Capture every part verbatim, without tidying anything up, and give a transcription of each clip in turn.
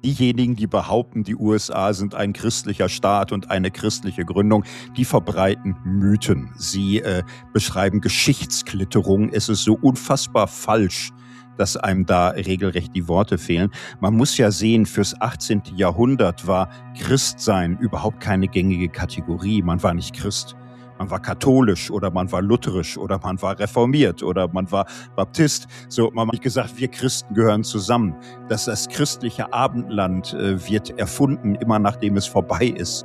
diejenigen, die behaupten, die U S A sind ein christlicher Staat und eine christliche Gründung, die verbreiten Mythen. Sie äh, beschreiben Geschichtsklitterung. Es ist so unfassbar falsch, dass einem da regelrecht die Worte fehlen. Man muss ja sehen, fürs achtzehnte. Jahrhundert war Christsein überhaupt keine gängige Kategorie. Man war nicht Christ. Man war katholisch oder man war lutherisch oder man war reformiert oder man war Baptist. So, man hat nicht gesagt, wir Christen gehören zusammen. Dass das christliche Abendland äh, wird erfunden, immer nachdem es vorbei ist.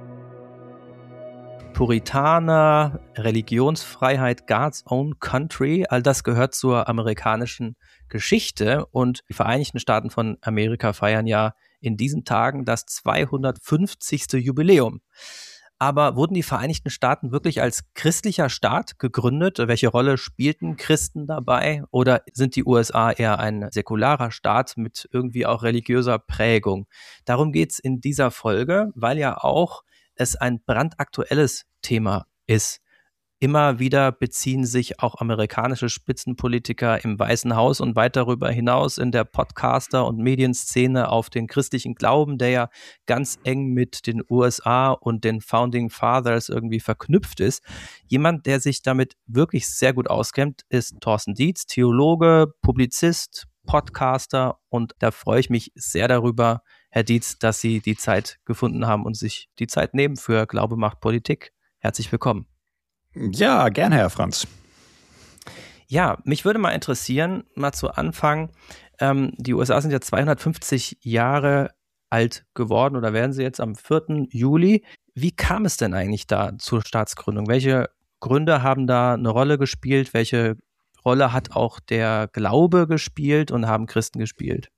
Puritaner, Religionsfreiheit, God's Own Country, all das gehört zur amerikanischen Geschichte und die Vereinigten Staaten von Amerika feiern ja in diesen Tagen das zweihundertfünfzigste. Jubiläum. Aber wurden die Vereinigten Staaten wirklich als christlicher Staat gegründet? Welche Rolle spielten Christen dabei? Oder sind die U S A eher ein säkularer Staat mit irgendwie auch religiöser Prägung? Darum geht's in dieser Folge, weil ja auch es ein brandaktuelles Thema ist. Immer wieder beziehen sich auch amerikanische Spitzenpolitiker im Weißen Haus und weit darüber hinaus in der Podcaster- und Medienszene auf den christlichen Glauben, der ja ganz eng mit den U S A und den Founding Fathers irgendwie verknüpft ist. Jemand, der sich damit wirklich sehr gut auskennt, ist Thorsten Dietz, Theologe, Publizist, Podcaster und da freue ich mich sehr darüber, Herr Dietz, dass Sie die Zeit gefunden haben und sich die Zeit nehmen für Glaube macht Politik. Herzlich willkommen. Ja, gerne, Herr Franz. Ja, mich würde mal interessieren, mal zu Anfang, ähm, die U S A sind ja zweihundertfünfzig Jahre alt geworden oder werden sie jetzt am vierten Juli. Wie kam es denn eigentlich da zur Staatsgründung? Welche Gründe haben da eine Rolle gespielt? Welche Rolle hat auch der Glaube gespielt und haben Christen gespielt?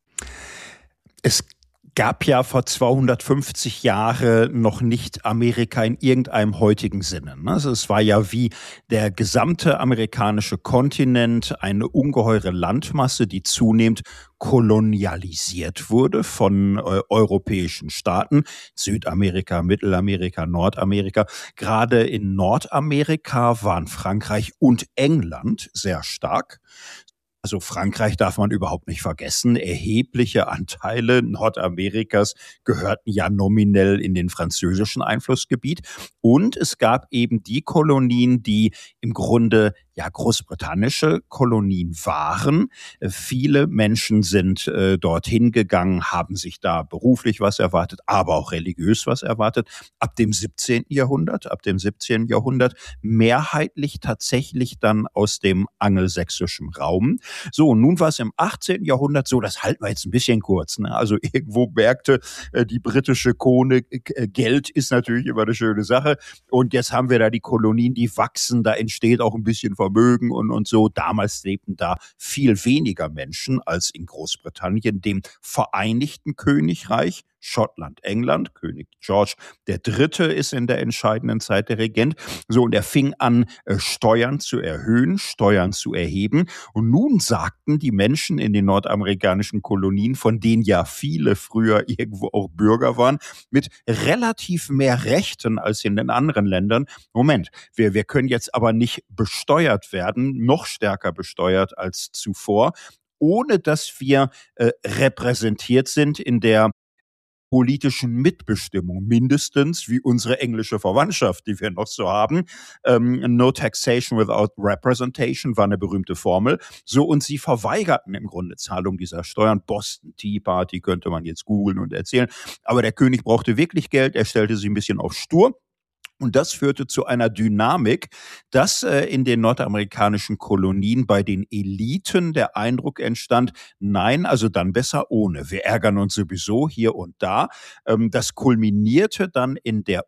Es gab ja vor zweihundertfünfzig Jahren noch nicht Amerika in irgendeinem heutigen Sinne. Also es war ja wie der gesamte amerikanische Kontinent eine ungeheure Landmasse, die zunehmend kolonialisiert wurde von äh, europäischen Staaten, Südamerika, Mittelamerika, Nordamerika. Gerade in Nordamerika waren Frankreich und England sehr stark. Also Frankreich darf man überhaupt nicht vergessen. Erhebliche Anteile Nordamerikas gehörten ja nominell in den französischen Einflussgebiet. Und es gab eben die Kolonien, die im Grunde ja großbritannische Kolonien waren. Viele Menschen sind äh, dorthin gegangen, haben sich da beruflich was erwartet, aber auch religiös was erwartet. Ab dem siebzehnten. Jahrhundert, ab dem siebzehnten. Jahrhundert mehrheitlich tatsächlich dann aus dem angelsächsischen Raum. So, nun war es im achtzehnten. Jahrhundert so, das halten wir jetzt ein bisschen kurz. Ne? Also irgendwo merkte äh, die britische Krone, äh, Geld ist natürlich immer eine schöne Sache. Und jetzt haben wir da die Kolonien, die wachsen, da entsteht auch ein bisschen Vermögen und, und so. Damals lebten da viel weniger Menschen als in Großbritannien, dem Vereinigten Königreich. Schottland, England, König George der Dritte ist in der entscheidenden Zeit der Regent. So, und er fing an, Steuern zu erhöhen, Steuern zu erheben. Und nun sagten die Menschen in den nordamerikanischen Kolonien, von denen ja viele früher irgendwo auch Bürger waren, mit relativ mehr Rechten als in den anderen Ländern, Moment, wir, wir können jetzt aber nicht besteuert werden, noch stärker besteuert als zuvor, ohne dass wir äh, repräsentiert sind in der politischen Mitbestimmung, mindestens wie unsere englische Verwandtschaft, die wir noch so haben. Ähm, no taxation without representation war eine berühmte Formel. So, und sie verweigerten im Grunde Zahlung dieser Steuern. Boston Tea Party könnte man jetzt googeln und erzählen. Aber der König brauchte wirklich Geld, er stellte sich ein bisschen auf stur. Und das führte zu einer Dynamik, dass äh, in den nordamerikanischen Kolonien bei den Eliten der Eindruck entstand, nein, also dann besser ohne. Wir ärgern uns sowieso hier und da. Ähm, das kulminierte dann in der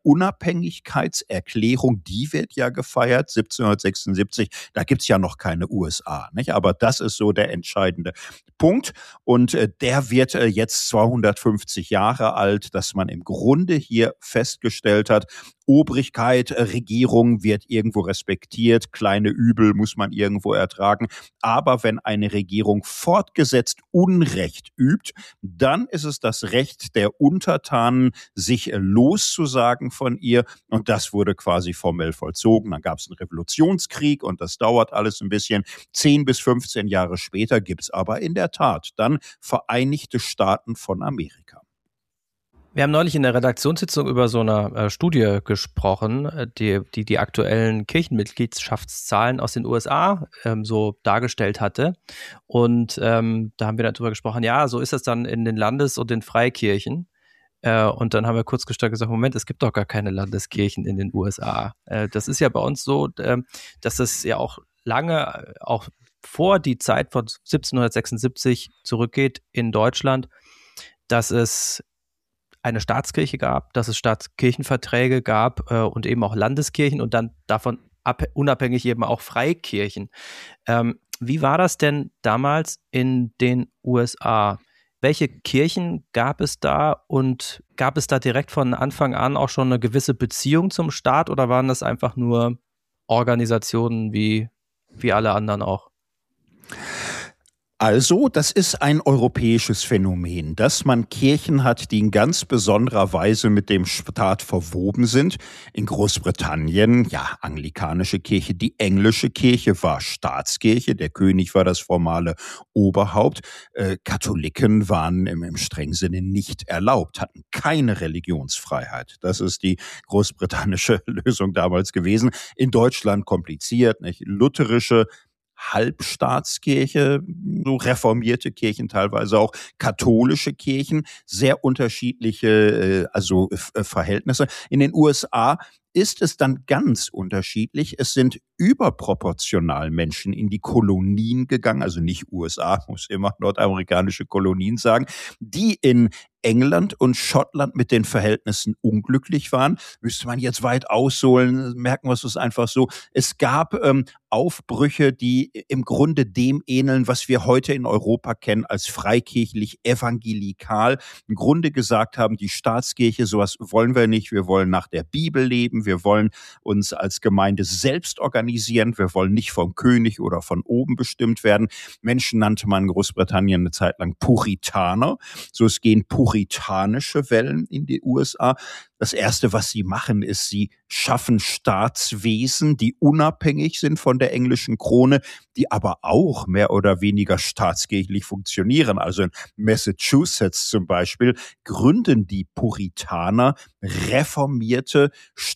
Unabhängigkeitserklärung, die wird ja gefeiert, siebzehnhundertsechsundsiebzig. Da gibt's ja noch keine U S A, nicht? Aber das ist so der entscheidende Punkt. Und äh, der wird äh, jetzt zweihundertfünfzig Jahre alt, dass man im Grunde hier festgestellt hat, Obrigkeit, Regierung wird irgendwo respektiert, kleine Übel muss man irgendwo ertragen. Aber wenn eine Regierung fortgesetzt Unrecht übt, dann ist es das Recht der Untertanen, sich loszusagen von ihr. Und das wurde quasi formell vollzogen. Dann gab es einen Revolutionskrieg und das dauert alles ein bisschen. Zehn bis fünfzehn Jahre später gibt es aber in der Tat dann Vereinigte Staaten von Amerika. Wir haben neulich in der Redaktionssitzung über so eine äh, Studie gesprochen, äh, die, die die aktuellen Kirchenmitgliedschaftszahlen aus den U S A ähm, so dargestellt hatte. Und ähm, da haben wir darüber gesprochen, ja, so ist das dann in den Landes- und den Freikirchen. Äh, und dann haben wir kurz gestanden gesagt, Moment, es gibt doch gar keine Landeskirchen in den U S A. Äh, das ist ja bei uns so, äh, dass es ja auch lange, äh, auch vor die Zeit von siebzehnhundertsechsundsiebzig zurückgeht in Deutschland, dass es eine Staatskirche gab, dass es Staatskirchenverträge gab äh, und eben auch Landeskirchen und dann davon ab, unabhängig eben auch Freikirchen. Ähm, wie war das denn damals in den U S A? Welche Kirchen gab es da und gab es da direkt von Anfang an auch schon eine gewisse Beziehung zum Staat oder waren das einfach nur Organisationen wie, wie alle anderen auch? Also, das ist ein europäisches Phänomen, dass man Kirchen hat, die in ganz besonderer Weise mit dem Staat verwoben sind. In Großbritannien, ja, anglikanische Kirche, die englische Kirche war Staatskirche, der König war das formale Oberhaupt. Äh, Katholiken waren im, im strengen Sinne nicht erlaubt, hatten keine Religionsfreiheit. Das ist die großbritannische Lösung damals gewesen. In Deutschland kompliziert, nicht? Lutherische Halbstaatskirche, so reformierte Kirchen, teilweise auch katholische Kirchen, sehr unterschiedliche äh, also äh, Verhältnisse. In den U S A ist es dann ganz unterschiedlich. Es sind überproportional Menschen in die Kolonien gegangen, also nicht U S A, muss immer nordamerikanische Kolonien sagen, die in England und Schottland mit den Verhältnissen unglücklich waren. Müsste man jetzt weit ausholen, merken wir es einfach so. Es gab ähm, Aufbrüche, die im Grunde dem ähneln, was wir heute in Europa kennen als freikirchlich evangelikal. Im Grunde gesagt haben, die Staatskirche, sowas wollen wir nicht. Wir wollen nach der Bibel leben. Wir wollen uns als Gemeinde selbst organisieren. Wir wollen nicht vom König oder von oben bestimmt werden. Menschen nannte man in Großbritannien eine Zeit lang Puritaner. So, es gehen puritanische Wellen in die U S A. Das Erste, was sie machen, ist, sie schaffen Staatswesen, die unabhängig sind von der englischen Krone, die aber auch mehr oder weniger staatskirchlich funktionieren. Also in Massachusetts zum Beispiel gründen die Puritaner reformierte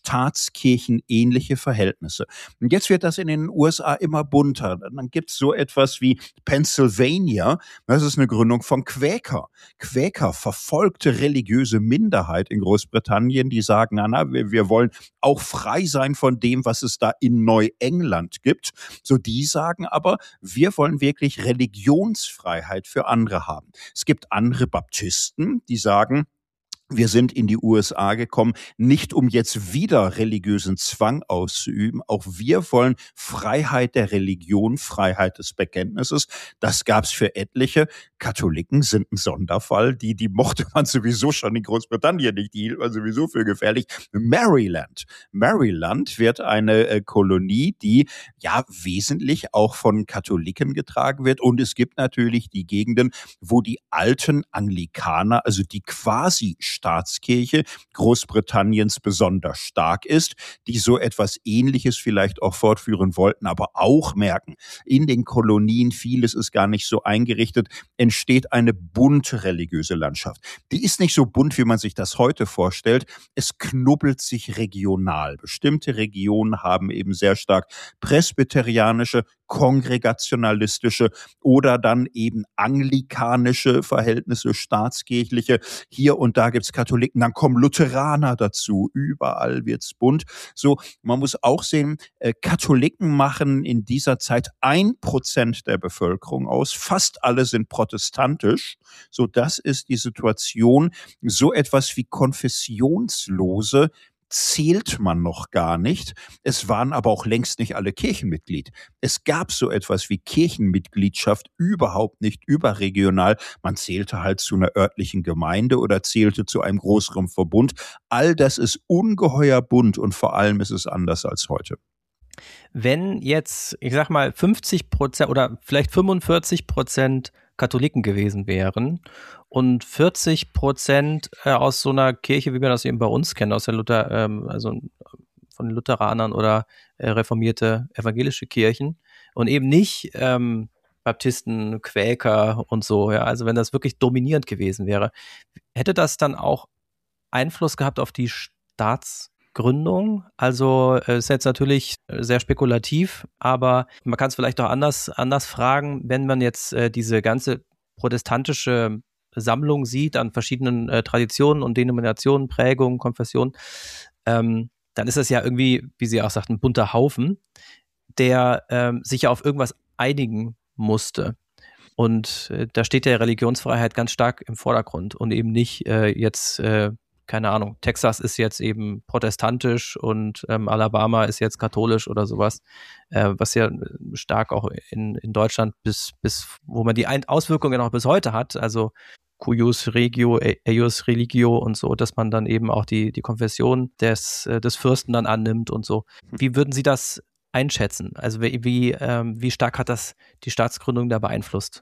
staatskirchenähnliche Verhältnisse. Und jetzt wird das in den U S A immer bunter. Dann gibt es so etwas wie Pennsylvania. Das ist eine Gründung von Quäker. Quäker, verfolgte religiöse Minderheit in Großbritannien, die sagen, na, na, wir, wir wollen auch frei sein von dem, was es da in Neuengland gibt. So, die sagen aber, wir wollen wirklich Religionsfreiheit für andere haben. Es gibt andere Baptisten, die sagen, wir sind in die U S A gekommen, nicht um jetzt wieder religiösen Zwang auszuüben. Auch wir wollen Freiheit der Religion, Freiheit des Bekenntnisses. Das gab's für etliche. Katholiken sind ein Sonderfall. Die, die mochte man sowieso schon in Großbritannien nicht. Die hielt man sowieso für gefährlich. Maryland. Maryland wird eine äh, Kolonie, die ja wesentlich auch von Katholiken getragen wird. Und es gibt natürlich die Gegenden, wo die alten Anglikaner, also die quasi Staatskirche Großbritanniens besonders stark ist, die so etwas Ähnliches vielleicht auch fortführen wollten, aber auch merken, in den Kolonien, vieles ist gar nicht so eingerichtet, entsteht eine bunte religiöse Landschaft. Die ist nicht so bunt, wie man sich das heute vorstellt. Es knubbelt sich regional. Bestimmte Regionen haben eben sehr stark presbyterianische, kongregationalistische oder dann eben anglikanische Verhältnisse, staatskirchliche. Hier und da gibt's Katholiken, dann kommen Lutheraner dazu. Überall wird's bunt. So, man muss auch sehen, äh, Katholiken machen in dieser Zeit ein Prozent der Bevölkerung aus. Fast alle sind protestantisch. So, das ist die Situation. So etwas wie Konfessionslose zählt man noch gar nicht. Es waren aber auch längst nicht alle Kirchenmitglied. Es gab so etwas wie Kirchenmitgliedschaft überhaupt nicht überregional. Man zählte halt zu einer örtlichen Gemeinde oder zählte zu einem größeren Verbund. All das ist ungeheuer bunt und vor allem ist es anders als heute. Wenn jetzt, ich sag mal, fünfzig Prozent oder vielleicht fünfundvierzig Prozent Katholiken gewesen wären und vierzig Prozent äh, aus so einer Kirche, wie wir das eben bei uns kennen, aus der Luther, ähm, also von den Lutheranern oder äh, reformierte evangelische Kirchen und eben nicht ähm, Baptisten, Quäker und so, ja, also wenn das wirklich dominierend gewesen wäre, hätte das dann auch Einfluss gehabt auf die Staatsgründung? Also es ist jetzt natürlich sehr spekulativ, aber man kann es vielleicht auch anders, anders fragen, wenn man jetzt äh, diese ganze protestantische Sammlung sieht an verschiedenen äh, Traditionen und Denominationen, Prägungen, Konfessionen, ähm, dann ist das ja irgendwie, wie Sie auch sagten, ein bunter Haufen, der ähm, sich ja auf irgendwas einigen musste. Und äh, da steht ja Religionsfreiheit ganz stark im Vordergrund und eben nicht äh, jetzt, äh, keine Ahnung, Texas ist jetzt eben protestantisch und ähm, Alabama ist jetzt katholisch oder sowas, äh, was ja stark auch in, in Deutschland bis, bis, wo man die Ein- Auswirkungen auch bis heute hat, also cuius regio, eius religio und so, dass man dann eben auch die, die Konfession des, des Fürsten dann annimmt und so. Wie würden Sie das einschätzen? Also wie, wie, ähm, wie stark hat das die Staatsgründung da beeinflusst?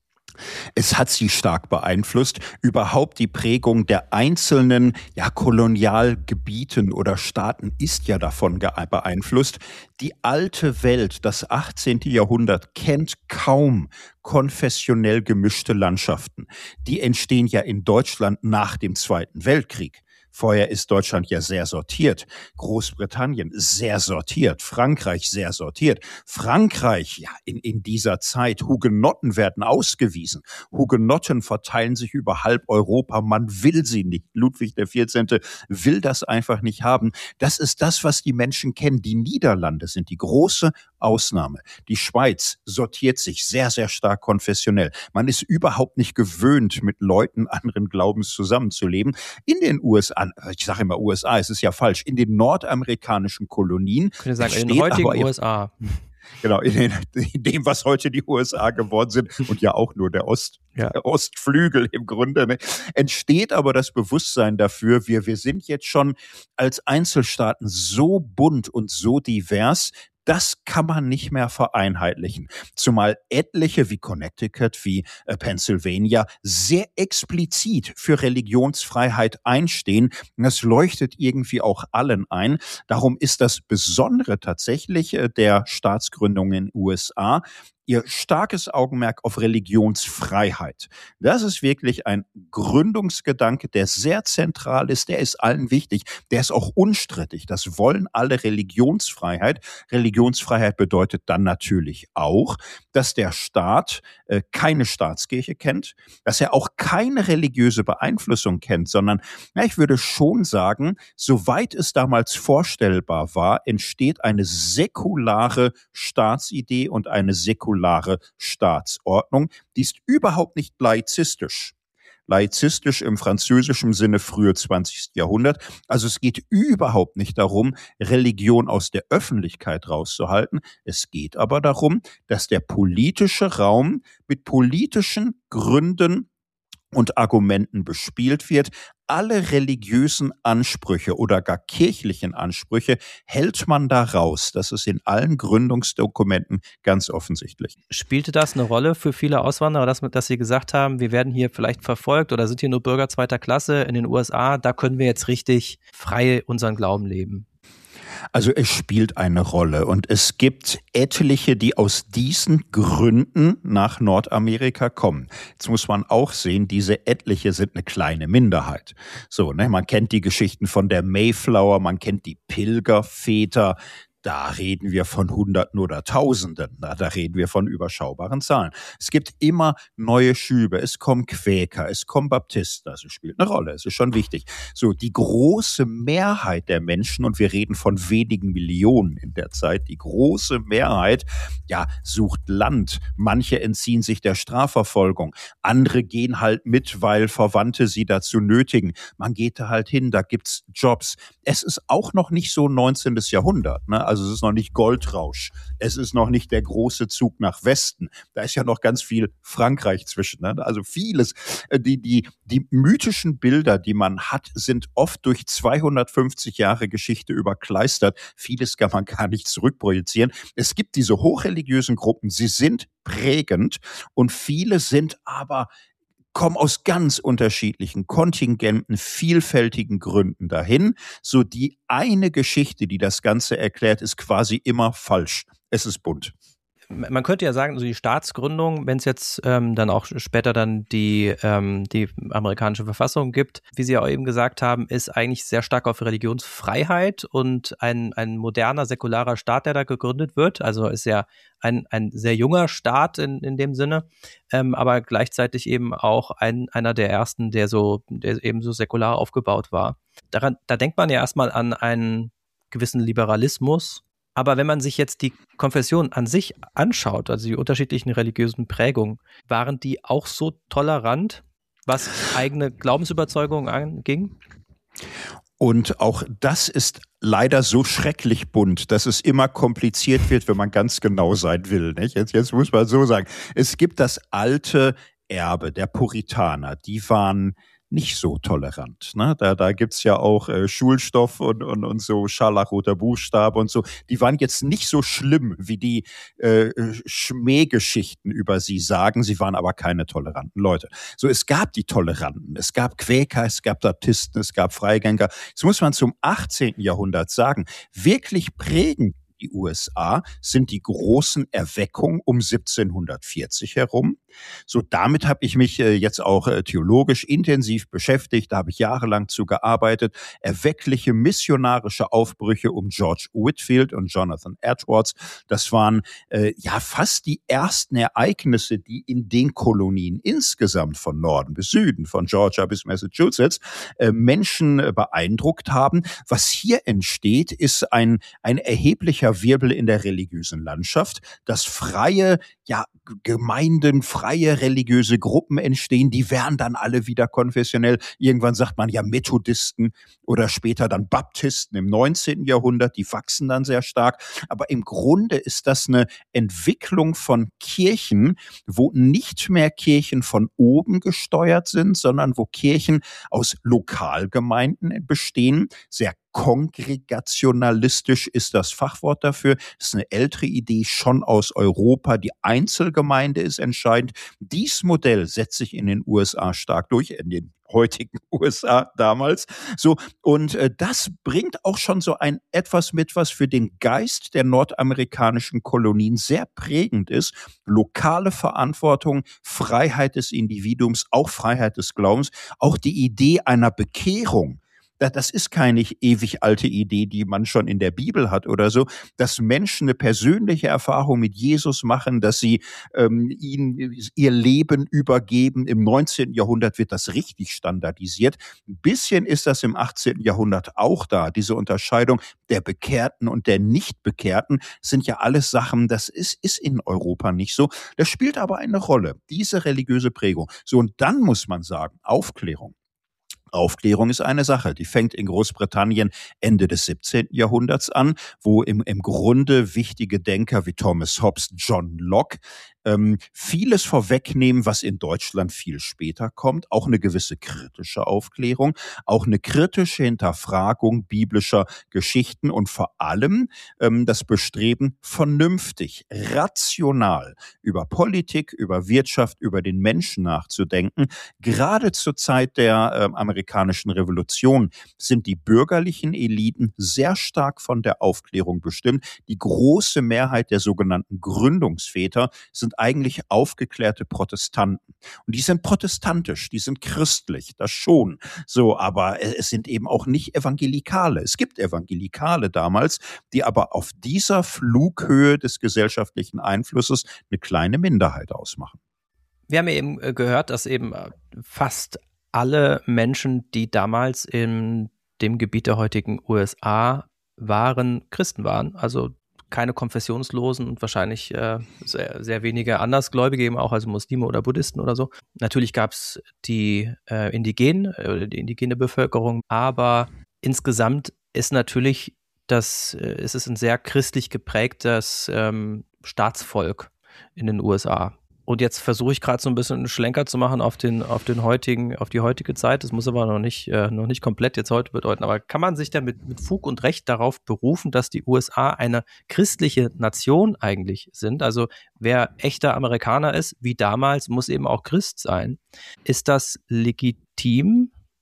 Es hat sie stark beeinflusst. Überhaupt die Prägung der einzelnen ja, Kolonialgebieten oder Staaten ist ja davon beeinflusst. Die alte Welt, das achtzehnte Jahrhundert, kennt kaum konfessionell gemischte Landschaften. Die entstehen ja in Deutschland nach dem Zweiten Weltkrieg. Vorher ist Deutschland ja sehr sortiert. Großbritannien sehr sortiert. Frankreich sehr sortiert. Frankreich, ja, in, in dieser Zeit, Hugenotten werden ausgewiesen. Hugenotten verteilen sich über halb Europa. Man will sie nicht. Ludwig der vierzehnte will das einfach nicht haben. Das ist das, was die Menschen kennen. Die Niederlande sind die große Ausnahme. Die Schweiz sortiert sich sehr, sehr stark konfessionell. Man ist überhaupt nicht gewöhnt, mit Leuten anderen Glaubens zusammenzuleben. In den U S A, ich sage immer U S A, es ist ja falsch, in den nordamerikanischen Kolonien. Ich würde sagen, in den heutigen U S A. Genau, in, den, in dem, was heute die U S A geworden sind und ja auch nur der, Ost, ja. der Ostflügel im Grunde, ne, entsteht aber das Bewusstsein dafür, wir, wir sind jetzt schon als Einzelstaaten so bunt und so divers, das kann man nicht mehr vereinheitlichen. Zumal etliche wie Connecticut, wie äh, Pennsylvania sehr explizit für Religionsfreiheit einstehen. Und das leuchtet irgendwie auch allen ein. Darum ist das Besondere tatsächlich äh, der Staatsgründung in den U S A ihr starkes Augenmerk auf Religionsfreiheit. Das ist wirklich ein Gründungsgedanke, der sehr zentral ist, der ist allen wichtig, der ist auch unstrittig. Das wollen alle Religionsfreiheit. Religionsfreiheit bedeutet dann natürlich auch, dass der Staat äh, keine Staatskirche kennt, dass er auch keine religiöse Beeinflussung kennt, sondern, ja, ich würde schon sagen, soweit es damals vorstellbar war, entsteht eine säkulare Staatsidee und eine säkulare Staatsordnung. Die ist überhaupt nicht laizistisch. Laizistisch im französischen Sinne frühe zwanzigsten Jahrhundert. Also es geht überhaupt nicht darum, Religion aus der Öffentlichkeit rauszuhalten. Es geht aber darum, dass der politische Raum mit politischen Gründen und Argumenten bespielt wird. Alle religiösen Ansprüche oder gar kirchlichen Ansprüche hält man da raus. Das ist in allen Gründungsdokumenten ganz offensichtlich. Spielte das eine Rolle für viele Auswanderer, dass, dass sie gesagt haben, wir werden hier vielleicht verfolgt oder sind hier nur Bürger zweiter Klasse in den U S A, da können wir jetzt richtig frei unseren Glauben leben? Also es spielt eine Rolle und es gibt etliche, die aus diesen Gründen nach Nordamerika kommen. Jetzt muss man auch sehen, diese etliche sind eine kleine Minderheit. So, ne, man kennt die Geschichten von der Mayflower, man kennt die Pilgerväter. Da reden wir von Hunderten oder Tausenden, da, da reden wir von überschaubaren Zahlen. Es gibt immer neue Schübe, es kommen Quäker, es kommen Baptisten, das spielt eine Rolle, es ist schon wichtig. So, die große Mehrheit der Menschen, und wir reden von wenigen Millionen in der Zeit, die große Mehrheit, ja, sucht Land. Manche entziehen sich der Strafverfolgung, andere gehen halt mit, weil Verwandte sie dazu nötigen. Man geht da halt hin, da gibt's Jobs. Es ist auch noch nicht so neunzehnten Jahrhundert, ne? Also es ist noch nicht Goldrausch. Es ist noch nicht der große Zug nach Westen. Da ist ja noch ganz viel Frankreich zwischen. Ne? Also vieles. Die, die, die mythischen Bilder, die man hat, sind oft durch zweihundertfünfzig Jahre Geschichte überkleistert. Vieles kann man gar nicht zurückprojizieren. Es gibt diese hochreligiösen Gruppen, sie sind prägend und viele sind aber kommen aus ganz unterschiedlichen Kontingenten, vielfältigen Gründen dahin. So die eine Geschichte, die das Ganze erklärt, ist quasi immer falsch. Es ist bunt. man könnte ja sagen, so die Staatsgründung, wenn es jetzt ähm, dann auch später dann die, ähm, die amerikanische Verfassung gibt, wie Sie ja auch eben gesagt haben, ist eigentlich sehr stark auf Religionsfreiheit und ein, ein moderner, säkularer Staat, der da gegründet wird. Also ist ja ein, ein sehr junger Staat in, in dem Sinne, ähm, aber gleichzeitig eben auch ein, einer der ersten, der so, der eben so säkular aufgebaut war. Daran, da denkt man ja erstmal an einen gewissen Liberalismus. Aber wenn man sich jetzt die Konfession an sich anschaut, also die unterschiedlichen religiösen Prägungen, waren die auch so tolerant, was eigene Glaubensüberzeugungen anging? Und auch das ist leider so schrecklich bunt, dass es immer kompliziert wird, wenn man ganz genau sein will. Nicht? Jetzt, jetzt muss man so sagen, es gibt das alte Erbe der Puritaner, die waren nicht so tolerant. Ne? Da, da gibt's ja auch äh, Schulstoff und, und, und so scharlachroter Buchstabe und so. Die waren jetzt nicht so schlimm, wie die äh, Schmähgeschichten über sie sagen. Sie waren aber keine toleranten Leute. So, es gab die Toleranten. Es gab Quäker, es gab Baptisten, es gab Freigänger. Jetzt muss man zum achtzehnten Jahrhundert sagen, wirklich prägend die U S A sind die großen Erweckungen um siebzehnhundertvierzig herum. So, damit habe ich mich äh, jetzt auch äh, theologisch intensiv beschäftigt. Da habe ich jahrelang zu gearbeitet. Erweckliche missionarische Aufbrüche um George Whitefield und Jonathan Edwards. Das waren äh, ja fast die ersten Ereignisse, die in den Kolonien insgesamt von Norden bis Süden, von Georgia bis Massachusetts, äh, Menschen äh, beeindruckt haben. Was hier entsteht, ist ein, ein erheblicher Wirbel in der religiösen Landschaft, dass freie, ja, Gemeinden, freie religiöse Gruppen entstehen, die werden dann alle wieder konfessionell. Irgendwann sagt man ja Methodisten oder später dann Baptisten im neunzehnten Jahrhundert, die wachsen dann sehr stark. Aber im Grunde ist das eine Entwicklung von Kirchen, wo nicht mehr Kirchen von oben gesteuert sind, sondern wo Kirchen aus Lokalgemeinden bestehen, sehr kongregationalistisch ist das Fachwort dafür. Das ist eine ältere Idee, schon aus Europa. Die Einzelgemeinde ist entscheidend. Dies Modell setzt sich in den U S A stark durch, in den heutigen U S A damals. So, und äh, das bringt auch schon so ein etwas mit, was für den Geist der nordamerikanischen Kolonien sehr prägend ist. Lokale Verantwortung, Freiheit des Individuums, auch Freiheit des Glaubens, auch die Idee einer Bekehrung. Das ist keine ewig alte Idee, die man schon in der Bibel hat oder so, dass Menschen eine persönliche Erfahrung mit Jesus machen, dass sie ähm, ihn ihr Leben übergeben. Im neunzehnten Jahrhundert wird das richtig standardisiert. Ein bisschen ist das im achtzehnten Jahrhundert auch da. Diese Unterscheidung der Bekehrten und der Nichtbekehrten sind ja alles Sachen, das ist, ist in Europa nicht so. Das spielt aber eine Rolle, diese religiöse Prägung. So, und dann muss man sagen, Aufklärung. Aufklärung ist eine Sache, die fängt in Großbritannien Ende des siebzehnten Jahrhunderts an, wo im, im Grunde wichtige Denker wie Thomas Hobbes, John Locke ähm, vieles vorwegnehmen, was in Deutschland viel später kommt, auch eine gewisse kritische Aufklärung, auch eine kritische Hinterfragung biblischer Geschichten und vor allem ähm, das Bestreben, vernünftig, rational über Politik, über Wirtschaft, über den Menschen nachzudenken. Gerade zur Zeit der äh, amerikanischen Revolution sind die bürgerlichen Eliten sehr stark von der Aufklärung bestimmt. Die große Mehrheit der sogenannten Gründungsväter sind eigentlich aufgeklärte Protestanten. Und die sind protestantisch, die sind christlich, das schon. So, aber es sind eben auch nicht Evangelikale. Es gibt Evangelikale damals, die aber auf dieser Flughöhe des gesellschaftlichen Einflusses eine kleine Minderheit ausmachen. Wir haben ja eben gehört, dass eben fast alle Menschen, die damals in dem Gebiet der heutigen U S A waren, Christen waren. Also keine Konfessionslosen und wahrscheinlich äh, sehr, sehr wenige Andersgläubige, eben auch also Muslime oder Buddhisten oder so. Natürlich gab es die äh, Indigenen, äh, die indigene Bevölkerung, aber insgesamt ist natürlich das, äh, ist es ein sehr christlich geprägtes ähm, Staatsvolk in den U S A. Und jetzt versuche ich gerade so ein bisschen einen Schlenker zu machen auf den, auf den heutigen, auf die heutige Zeit. Das muss aber noch nicht, äh, noch nicht komplett jetzt heute bedeuten. Aber kann man sich denn mit, mit Fug und Recht darauf berufen, dass die U S A eine christliche Nation eigentlich sind? Also wer echter Amerikaner ist, wie damals, muss eben auch Christ sein. Ist das legitim?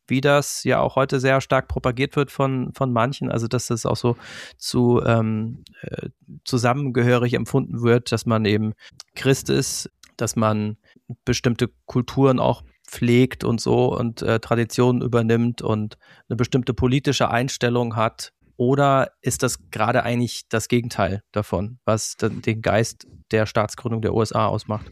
wie das ja auch heute sehr stark propagiert wird von, von manchen, also dass das auch so zu ähm, äh, zusammengehörig empfunden wird, dass man eben Christ ist, dass man bestimmte Kulturen auch pflegt und so und äh, Traditionen übernimmt und eine bestimmte politische Einstellung hat? Oder ist das gerade eigentlich das Gegenteil davon, was den Geist der Staatsgründung der U S A ausmacht?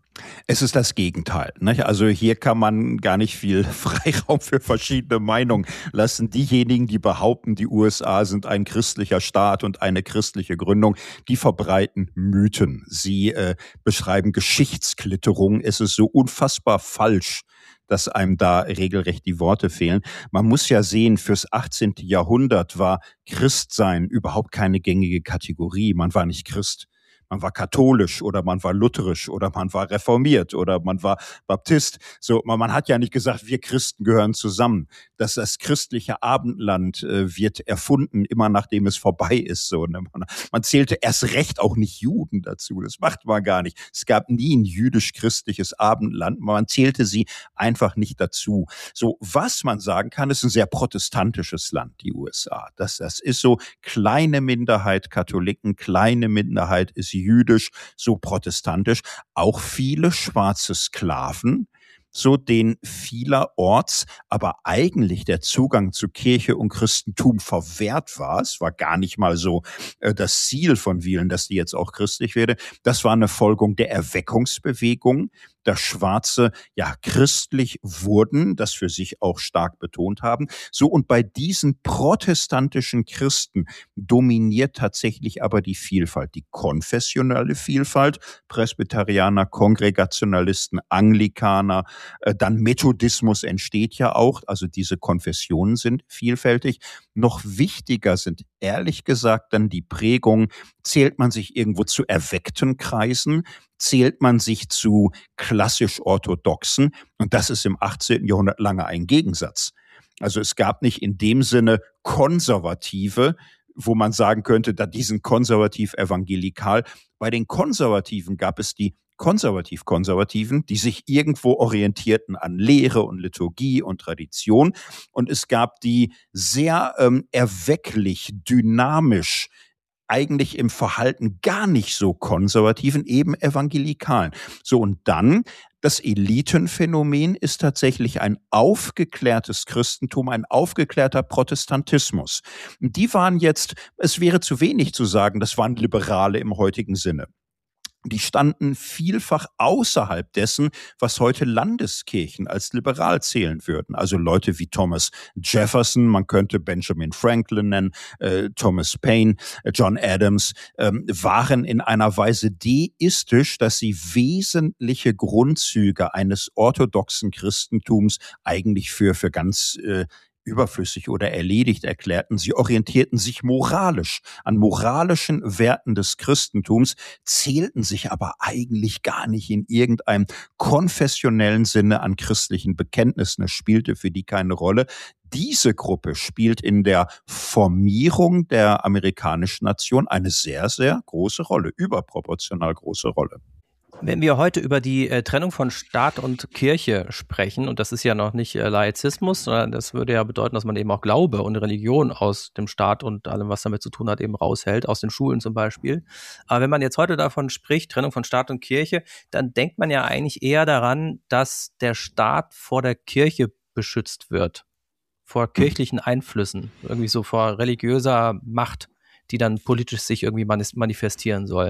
Es ist das Gegenteil. Nicht? Also hier kann man gar nicht viel Freiraum für verschiedene Meinungen lassen. Diejenigen, die behaupten, die U S A sind ein christlicher Staat und eine christliche Gründung, die verbreiten Mythen. Sie äh, beschreiben Geschichtsklitterung. Es ist so unfassbar falsch, dass einem da regelrecht die Worte fehlen. Man muss ja sehen, fürs achtzehnte Jahrhundert war Christsein überhaupt keine gängige Kategorie. Man war nicht Christ. Man war katholisch oder man war lutherisch oder man war reformiert oder man war Baptist. So, man, man hat ja nicht gesagt, wir Christen gehören zusammen. Das, das christliche Abendland äh, wird erfunden, immer nachdem es vorbei ist. So, ne? man, man zählte erst recht auch nicht Juden dazu. Das macht man gar nicht. Es gab nie ein jüdisch-christliches Abendland. Man zählte sie einfach nicht dazu. So, was man sagen kann, ist ein sehr protestantisches Land, die U S A. Das, das ist so kleine Minderheit Katholiken, kleine Minderheit ist jüdisch, so protestantisch, auch viele schwarze Sklaven, so denen vielerorts aber eigentlich der Zugang zu Kirche und Christentum verwehrt war. Es war gar nicht mal so äh, das Ziel von vielen, dass die jetzt auch christlich werde. Das war eine Folgung der Erweckungsbewegung, dass Schwarze ja christlich wurden, das für sich auch stark betont haben. So, und bei diesen protestantischen Christen dominiert tatsächlich aber die Vielfalt, die konfessionelle Vielfalt, Presbyterianer, Kongregationalisten, Anglikaner, äh, dann Methodismus entsteht ja auch, also diese Konfessionen sind vielfältig. Noch wichtiger sind ehrlich gesagt dann die Prägungen, zählt man sich irgendwo zu erweckten Kreisen, zählt man sich zu klassisch orthodoxen, und das ist im achtzehnten Jahrhundert lange ein Gegensatz. Also es gab nicht in dem Sinne Konservative, wo man sagen könnte, da die sind konservativ evangelikal. Bei den Konservativen gab es die Konservativ-Konservativen, die sich irgendwo orientierten an Lehre und Liturgie und Tradition. Und es gab die sehr ähm, erwecklich, dynamisch, eigentlich im Verhalten gar nicht so konservativen, eben evangelikalen. So, und dann das Elitenphänomen ist tatsächlich ein aufgeklärtes Christentum, ein aufgeklärter Protestantismus. Die waren jetzt, es wäre zu wenig zu sagen, das waren Liberale im heutigen Sinne. Die standen vielfach außerhalb dessen, was heute Landeskirchen als liberal zählen würden. Also Leute wie Thomas Jefferson, man könnte Benjamin Franklin nennen, äh, Thomas Paine, äh, John Adams, ähm, waren in einer Weise deistisch, dass sie wesentliche Grundzüge eines orthodoxen Christentums eigentlich für, für ganz äh, überflüssig oder erledigt erklärten. Sie orientierten sich moralisch an moralischen Werten des Christentums, zählten sich aber eigentlich gar nicht in irgendeinem konfessionellen Sinne an christlichen Bekenntnissen. Es spielte für die keine Rolle. Diese Gruppe spielt in der Formierung der amerikanischen Nation eine sehr, sehr große Rolle, überproportional große Rolle. Wenn wir heute über die äh, Trennung von Staat und Kirche sprechen, und das ist ja noch nicht äh, Laizismus, sondern das würde ja bedeuten, dass man eben auch Glaube und Religion aus dem Staat und allem, was damit zu tun hat, eben raushält, aus den Schulen zum Beispiel. Aber wenn man jetzt heute davon spricht, Trennung von Staat und Kirche, dann denkt man ja eigentlich eher daran, dass der Staat vor der Kirche beschützt wird, vor kirchlichen Einflüssen, irgendwie so vor religiöser Macht, die dann politisch sich irgendwie manifestieren soll.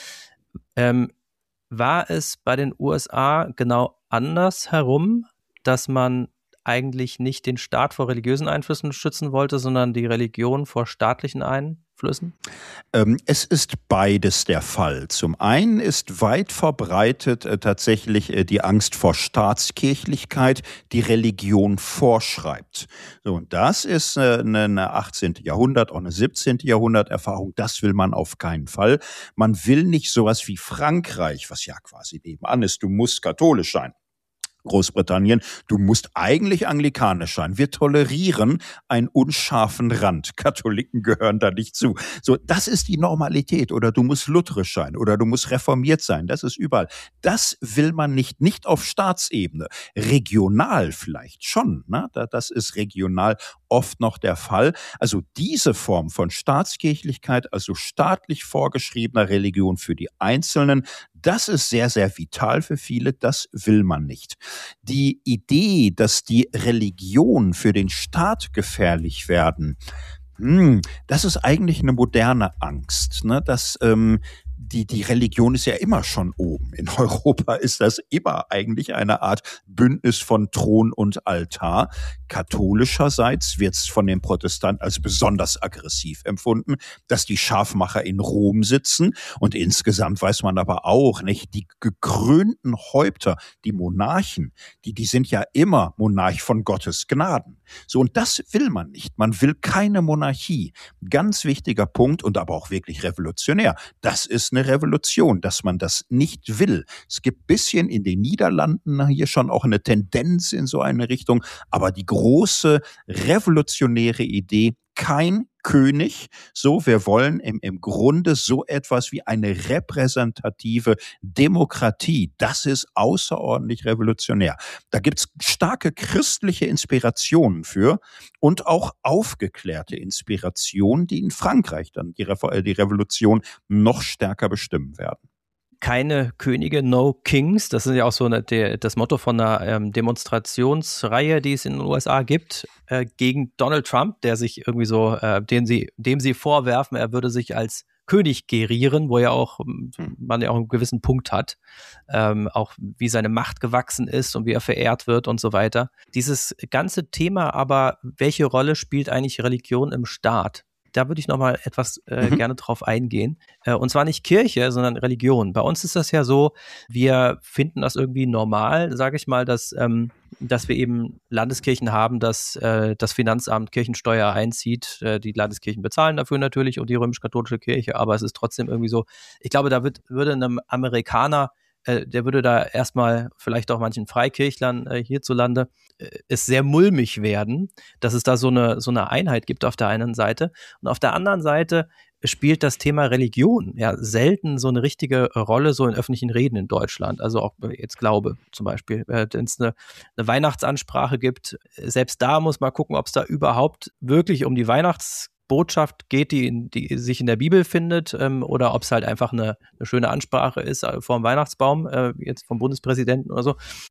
Ähm, War es bei den U S A genau anders herum, dass man eigentlich nicht den Staat vor religiösen Einflüssen schützen wollte, sondern die Religion vor staatlichen Einflüssen? Ähm, es ist beides der Fall. Zum einen ist weit verbreitet äh, tatsächlich äh, die Angst vor Staatskirchlichkeit, die Religion vorschreibt. So, und das ist äh, eine achtzehnten Jahrhundert, auch eine siebzehnten Jahrhundert Erfahrung. Das will man auf keinen Fall. Man will nicht sowas wie Frankreich, was ja quasi nebenan ist. Du musst katholisch sein. Großbritannien, du musst eigentlich anglikanisch sein. Wir tolerieren einen unscharfen Rand. Katholiken gehören da nicht zu. So, das ist die Normalität. Oder du musst lutherisch sein oder du musst reformiert sein. Das ist überall. Das will man nicht, nicht auf Staatsebene. Regional vielleicht schon, ne? Das ist regional oft noch der Fall. Also diese Form von Staatskirchlichkeit, also staatlich vorgeschriebener Religion für die Einzelnen, das ist sehr, sehr vital für viele. Das will man nicht. Die Idee, dass die Religion für den Staat gefährlich werden, hm, das ist eigentlich eine moderne Angst, ne? Dass ähm, die, die Religion ist ja immer schon oben. In Europa ist das immer eigentlich eine Art Bündnis von Thron und Altar. Katholischerseits wird es von den Protestanten als besonders aggressiv empfunden, dass die Scharfmacher in Rom sitzen. Und insgesamt weiß man aber auch, nicht, die gekrönten Häupter, die Monarchen, die, die sind ja immer Monarch von Gottes Gnaden. So, und das will man nicht. Man will keine Monarchie. Ganz wichtiger Punkt und aber auch wirklich revolutionär. Das ist eine Revolution, dass man das nicht will. Es gibt ein bisschen in den Niederlanden hier schon auch eine Tendenz in so eine Richtung, aber die große revolutionäre Idee, kein König, so wir wollen im, im Grunde so etwas wie eine repräsentative Demokratie. Das ist außerordentlich revolutionär. Da gibt's starke christliche Inspirationen für und auch aufgeklärte Inspirationen, die in Frankreich dann die, Re- die Revolution noch stärker bestimmen werden. Keine Könige, no Kings. Das ist ja auch so eine, der, das Motto von einer ähm, Demonstrationsreihe, die es in den U S A gibt, äh, gegen Donald Trump, der sich irgendwie so, äh, den sie, dem sie vorwerfen, er würde sich als König gerieren, wo ja auch man ja auch einen gewissen Punkt hat, ähm, auch wie seine Macht gewachsen ist und wie er verehrt wird und so weiter. Dieses ganze Thema aber, welche Rolle spielt eigentlich Religion im Staat? Da würde ich nochmal etwas äh, mhm. gerne drauf eingehen. Äh, und zwar nicht Kirche, sondern Religion. Bei uns ist das ja so, wir finden das irgendwie normal, sage ich mal, dass, ähm, dass wir eben Landeskirchen haben, dass äh, das Finanzamt Kirchensteuer einzieht. Äh, die Landeskirchen bezahlen dafür natürlich und die römisch-katholische Kirche, aber es ist trotzdem irgendwie so, ich glaube, da wird, würde einem Amerikaner, äh, der würde da erstmal vielleicht auch manchen Freikirchlern äh, hierzulande äh, es sehr mulmig werden, dass es da so eine, so eine Einheit gibt auf der einen Seite. Und auf der anderen Seite spielt das Thema Religion ja selten so eine richtige Rolle so in öffentlichen Reden in Deutschland. Also auch jetzt Glaube zum Beispiel. Äh, wenn es eine, eine Weihnachtsansprache gibt, selbst da muss man gucken, ob es da überhaupt wirklich um die Weihnachts Botschaft geht, die, in, die sich in der Bibel findet, ähm, oder ob es halt einfach eine, eine schöne Ansprache ist äh, vor dem Weihnachtsbaum, äh, jetzt vom Bundespräsidenten oder so.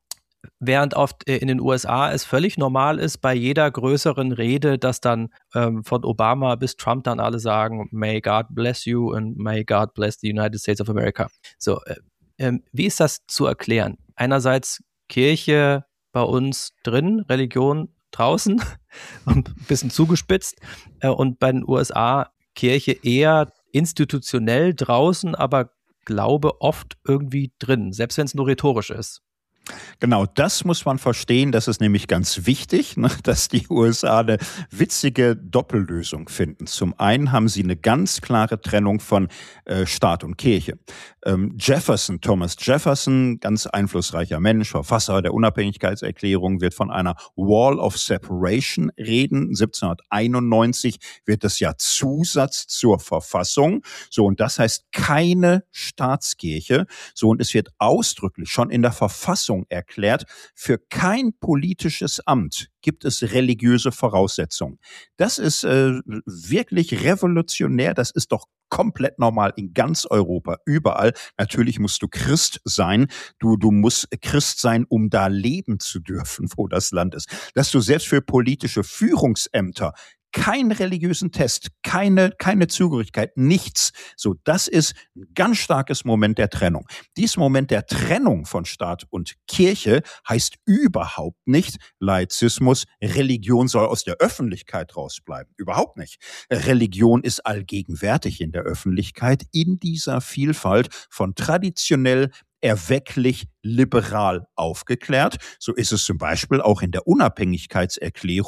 Während oft äh, in den U S A es völlig normal ist, bei jeder größeren Rede, dass dann ähm, von Obama bis Trump dann alle sagen, may God bless you and may God bless the United States of America. So, äh, äh, wie ist das zu erklären? Einerseits Kirche bei uns drin, Religion draußen, ein bisschen zugespitzt, äh, und bei den U S A Kirche eher institutionell draußen, aber Glaube oft irgendwie drin, selbst wenn es nur rhetorisch ist. Genau, das muss man verstehen. Das ist nämlich ganz wichtig, ne, dass die U S A eine witzige Doppellösung finden. Zum einen haben sie eine ganz klare Trennung von äh, Staat und Kirche. Ähm, Jefferson, Thomas Jefferson, ganz einflussreicher Mensch, Verfasser der Unabhängigkeitserklärung, wird von einer Wall of Separation reden. siebzehnhunderteinundneunzig wird das ja Zusatz zur Verfassung. So, und das heißt keine Staatskirche. So, und es wird ausdrücklich schon in der Verfassung erklärt, für kein politisches Amt gibt es religiöse Voraussetzungen. Das ist äh, wirklich revolutionär, das ist doch komplett normal in ganz Europa, überall. Natürlich musst du Christ sein, du, du musst Christ sein, um da leben zu dürfen, wo das Land ist. Dass du selbst für politische Führungsämter keinen religiösen Test, keine, keine Zugehörigkeit, nichts. So, das ist ein ganz starkes Moment der Trennung. Dieses Moment der Trennung von Staat und Kirche heißt überhaupt nicht Laizismus, Religion soll aus der Öffentlichkeit rausbleiben. Überhaupt nicht. Religion ist allgegenwärtig in der Öffentlichkeit in dieser Vielfalt von traditionell erwecklich liberal aufgeklärt. So ist es zum Beispiel auch in der Unabhängigkeitserklärung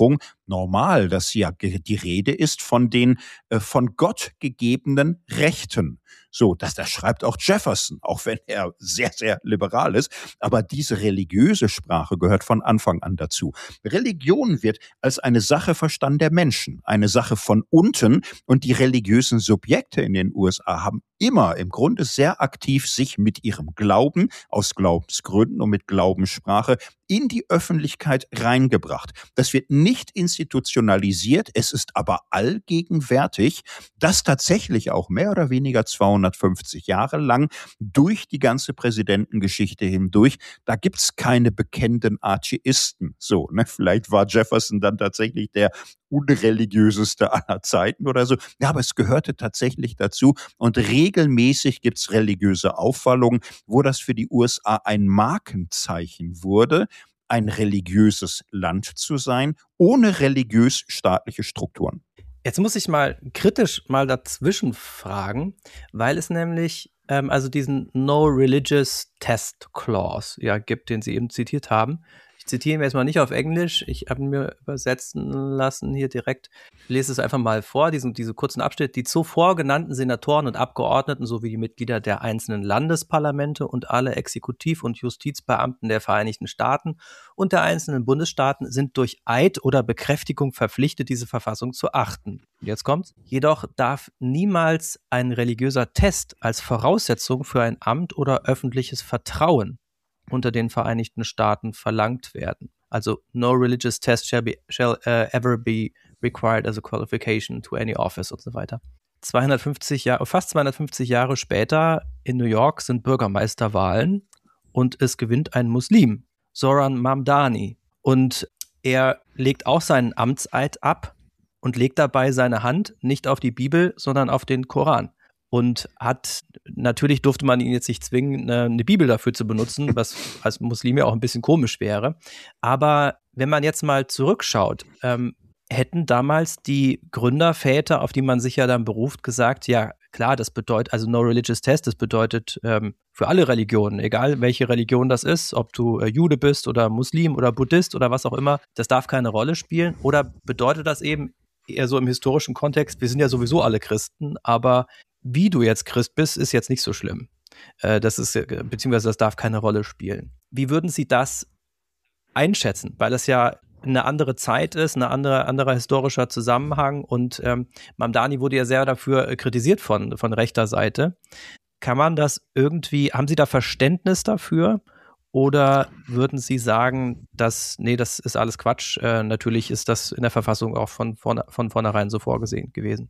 normal, dass ja die Rede ist von den äh, von Gott gegebenen Rechten. So, das, das schreibt auch Jefferson, auch wenn er sehr, sehr liberal ist. Aber diese religiöse Sprache gehört von Anfang an dazu. Religion wird als eine Sache verstanden der Menschen, eine Sache von unten. Und die religiösen Subjekte in den U S A haben immer im Grunde sehr aktiv sich mit ihrem Glauben, aus Glaubensgründen und mit Glaubenssprache in die Öffentlichkeit reingebracht. Das wird nicht institutionalisiert, es ist aber allgegenwärtig, dass tatsächlich auch mehr oder weniger zweihundertfünfzig Jahre lang durch die ganze Präsidentengeschichte hindurch, da gibt's keine bekennenden Atheisten. So, ne? Vielleicht war Jefferson dann tatsächlich der unreligiöseste aller Zeiten oder so. Ja, aber es gehörte tatsächlich dazu und regelmäßig gibt's religiöse Aufwallungen, wo das für die U S A ein Markenzeichen wurde, ein religiöses Land zu sein, ohne religiös-staatliche Strukturen. Jetzt muss ich mal kritisch mal dazwischen fragen, weil es nämlich ähm, also diesen No Religious Test Clause ja gibt, den Sie eben zitiert haben. Ich zitiere ihn jetzt mal nicht auf Englisch, ich habe ihn mir übersetzen lassen hier direkt. Ich lese es einfach mal vor, diesen, diese kurzen Abschnitt. Die zuvor genannten Senatoren und Abgeordneten sowie die Mitglieder der einzelnen Landesparlamente und alle Exekutiv- und Justizbeamten der Vereinigten Staaten und der einzelnen Bundesstaaten sind durch Eid oder Bekräftigung verpflichtet, diese Verfassung zu achten. Jetzt kommt's. Jedoch darf niemals ein religiöser Test als Voraussetzung für ein Amt oder öffentliches Vertrauen unter den Vereinigten Staaten verlangt werden. Also no religious test shall, be, shall uh, ever be required as a qualification to any office und so weiter. zweihundertfünfzig Jahre, fast zweihundertfünfzig Jahre später in New York sind Bürgermeisterwahlen und es gewinnt ein Muslim, Zohran Mamdani. Und er legt auch seinen Amtseid ab und legt dabei seine Hand nicht auf die Bibel, sondern auf den Koran. Und hat, natürlich durfte man ihn jetzt nicht zwingen, eine Bibel dafür zu benutzen, was als Muslim ja auch ein bisschen komisch wäre. Aber wenn man jetzt mal zurückschaut, ähm, hätten damals die Gründerväter, auf die man sich ja dann beruft, gesagt, ja klar, das bedeutet, also No Religious Test, das bedeutet ähm, für alle Religionen, egal welche Religion das ist, ob du äh, Jude bist oder Muslim oder Buddhist oder was auch immer, das darf keine Rolle spielen. Oder bedeutet das eben eher so im historischen Kontext, wir sind ja sowieso alle Christen, aber wie du jetzt Christ bist, ist jetzt nicht so schlimm. Äh, das ist, beziehungsweise das darf keine Rolle spielen. Wie würden Sie das einschätzen? Weil das ja eine andere Zeit ist, ein andere, anderer historischer Zusammenhang und ähm, Mamdani wurde ja sehr dafür kritisiert von, von rechter Seite. Kann man das irgendwie, haben Sie da Verständnis dafür? Oder würden Sie sagen, dass, nee, das ist alles Quatsch, äh, natürlich ist das in der Verfassung auch von, von, von vornherein so vorgesehen gewesen?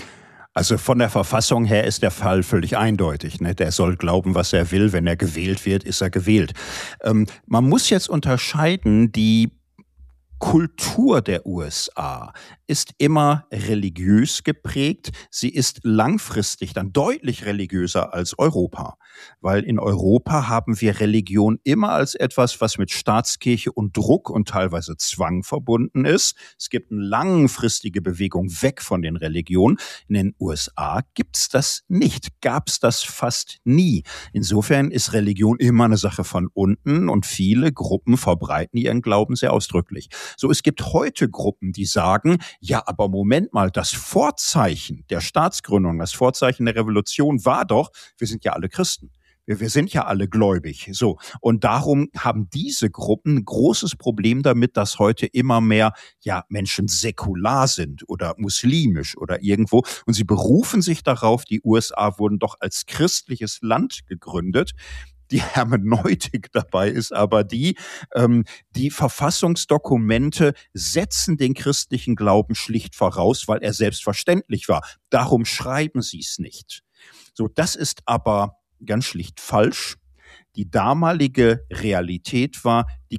Also von der Verfassung her ist der Fall völlig eindeutig. Ne? Der soll glauben, was er will. Wenn er gewählt wird, ist er gewählt. Ähm, man muss jetzt unterscheiden, die Kultur der U S A ist immer religiös geprägt. Sie ist langfristig dann deutlich religiöser als Europa. Weil in Europa haben wir Religion immer als etwas, was mit Staatskirche und Druck und teilweise Zwang verbunden ist. Es gibt eine langfristige Bewegung weg von den Religionen. In den U S A gibt's das nicht, gab's das fast nie. Insofern ist Religion immer eine Sache von unten und viele Gruppen verbreiten ihren Glauben sehr ausdrücklich. So, es gibt heute Gruppen, die sagen, ja, aber Moment mal, das Vorzeichen der Staatsgründung, das Vorzeichen der Revolution war doch, wir sind ja alle Christen. Wir, wir sind ja alle gläubig. So. Und darum haben diese Gruppen ein großes Problem damit, dass heute immer mehr, ja, Menschen säkular sind oder muslimisch oder irgendwo. Und sie berufen sich darauf, die U S A wurden doch als christliches Land gegründet. Die Hermeneutik dabei ist aber die, ähm, die Verfassungsdokumente setzen den christlichen Glauben schlicht voraus, weil er selbstverständlich war. Darum schreiben sie es nicht. So, das ist aber ganz schlicht falsch. Die damalige Realität war die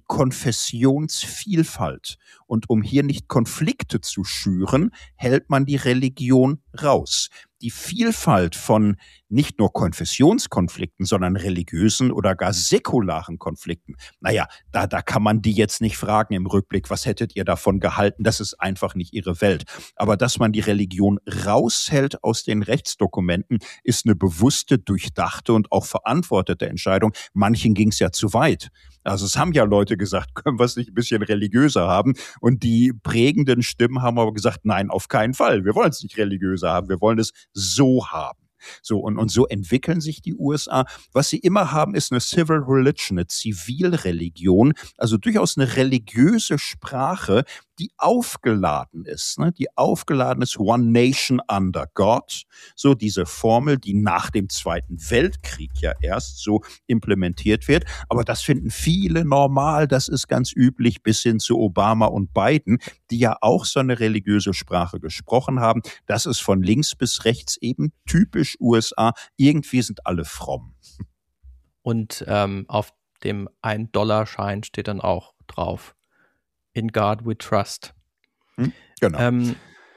Konfessionsvielfalt. Und um hier nicht Konflikte zu schüren, hält man die Religion raus. Die Vielfalt von nicht nur Konfessionskonflikten, sondern religiösen oder gar säkularen Konflikten. Naja, da, da kann man die jetzt nicht fragen im Rückblick, was hättet ihr davon gehalten? Das ist einfach nicht ihre Welt. Aber dass man die Religion raushält aus den Rechtsdokumenten, ist eine bewusste, durchdachte und auch verantwortete Entscheidung. Manchen ging es ja zu weit. Also es haben ja Leute gesagt, können wir es nicht ein bisschen religiöser haben? Und die prägenden Stimmen haben aber gesagt, nein, auf keinen Fall. Wir wollen es nicht religiöser haben, wir wollen es so haben. So, und, und so entwickeln sich die U S A. Was sie immer haben, ist eine Civil Religion, eine Zivilreligion, also durchaus eine religiöse Sprache, die aufgeladen ist, ne? Die aufgeladen ist, One Nation under God. So diese Formel, die nach dem Zweiten Weltkrieg ja erst so implementiert wird. Aber das finden viele normal, das ist ganz üblich, bis hin zu Obama und Biden, die ja auch so eine religiöse Sprache gesprochen haben. Das ist von links bis rechts eben typisch U S A. Irgendwie sind alle fromm. Und ähm, auf dem ein-Dollar-Schein steht dann auch drauf: In God we trust. Hm, genau. Ähm,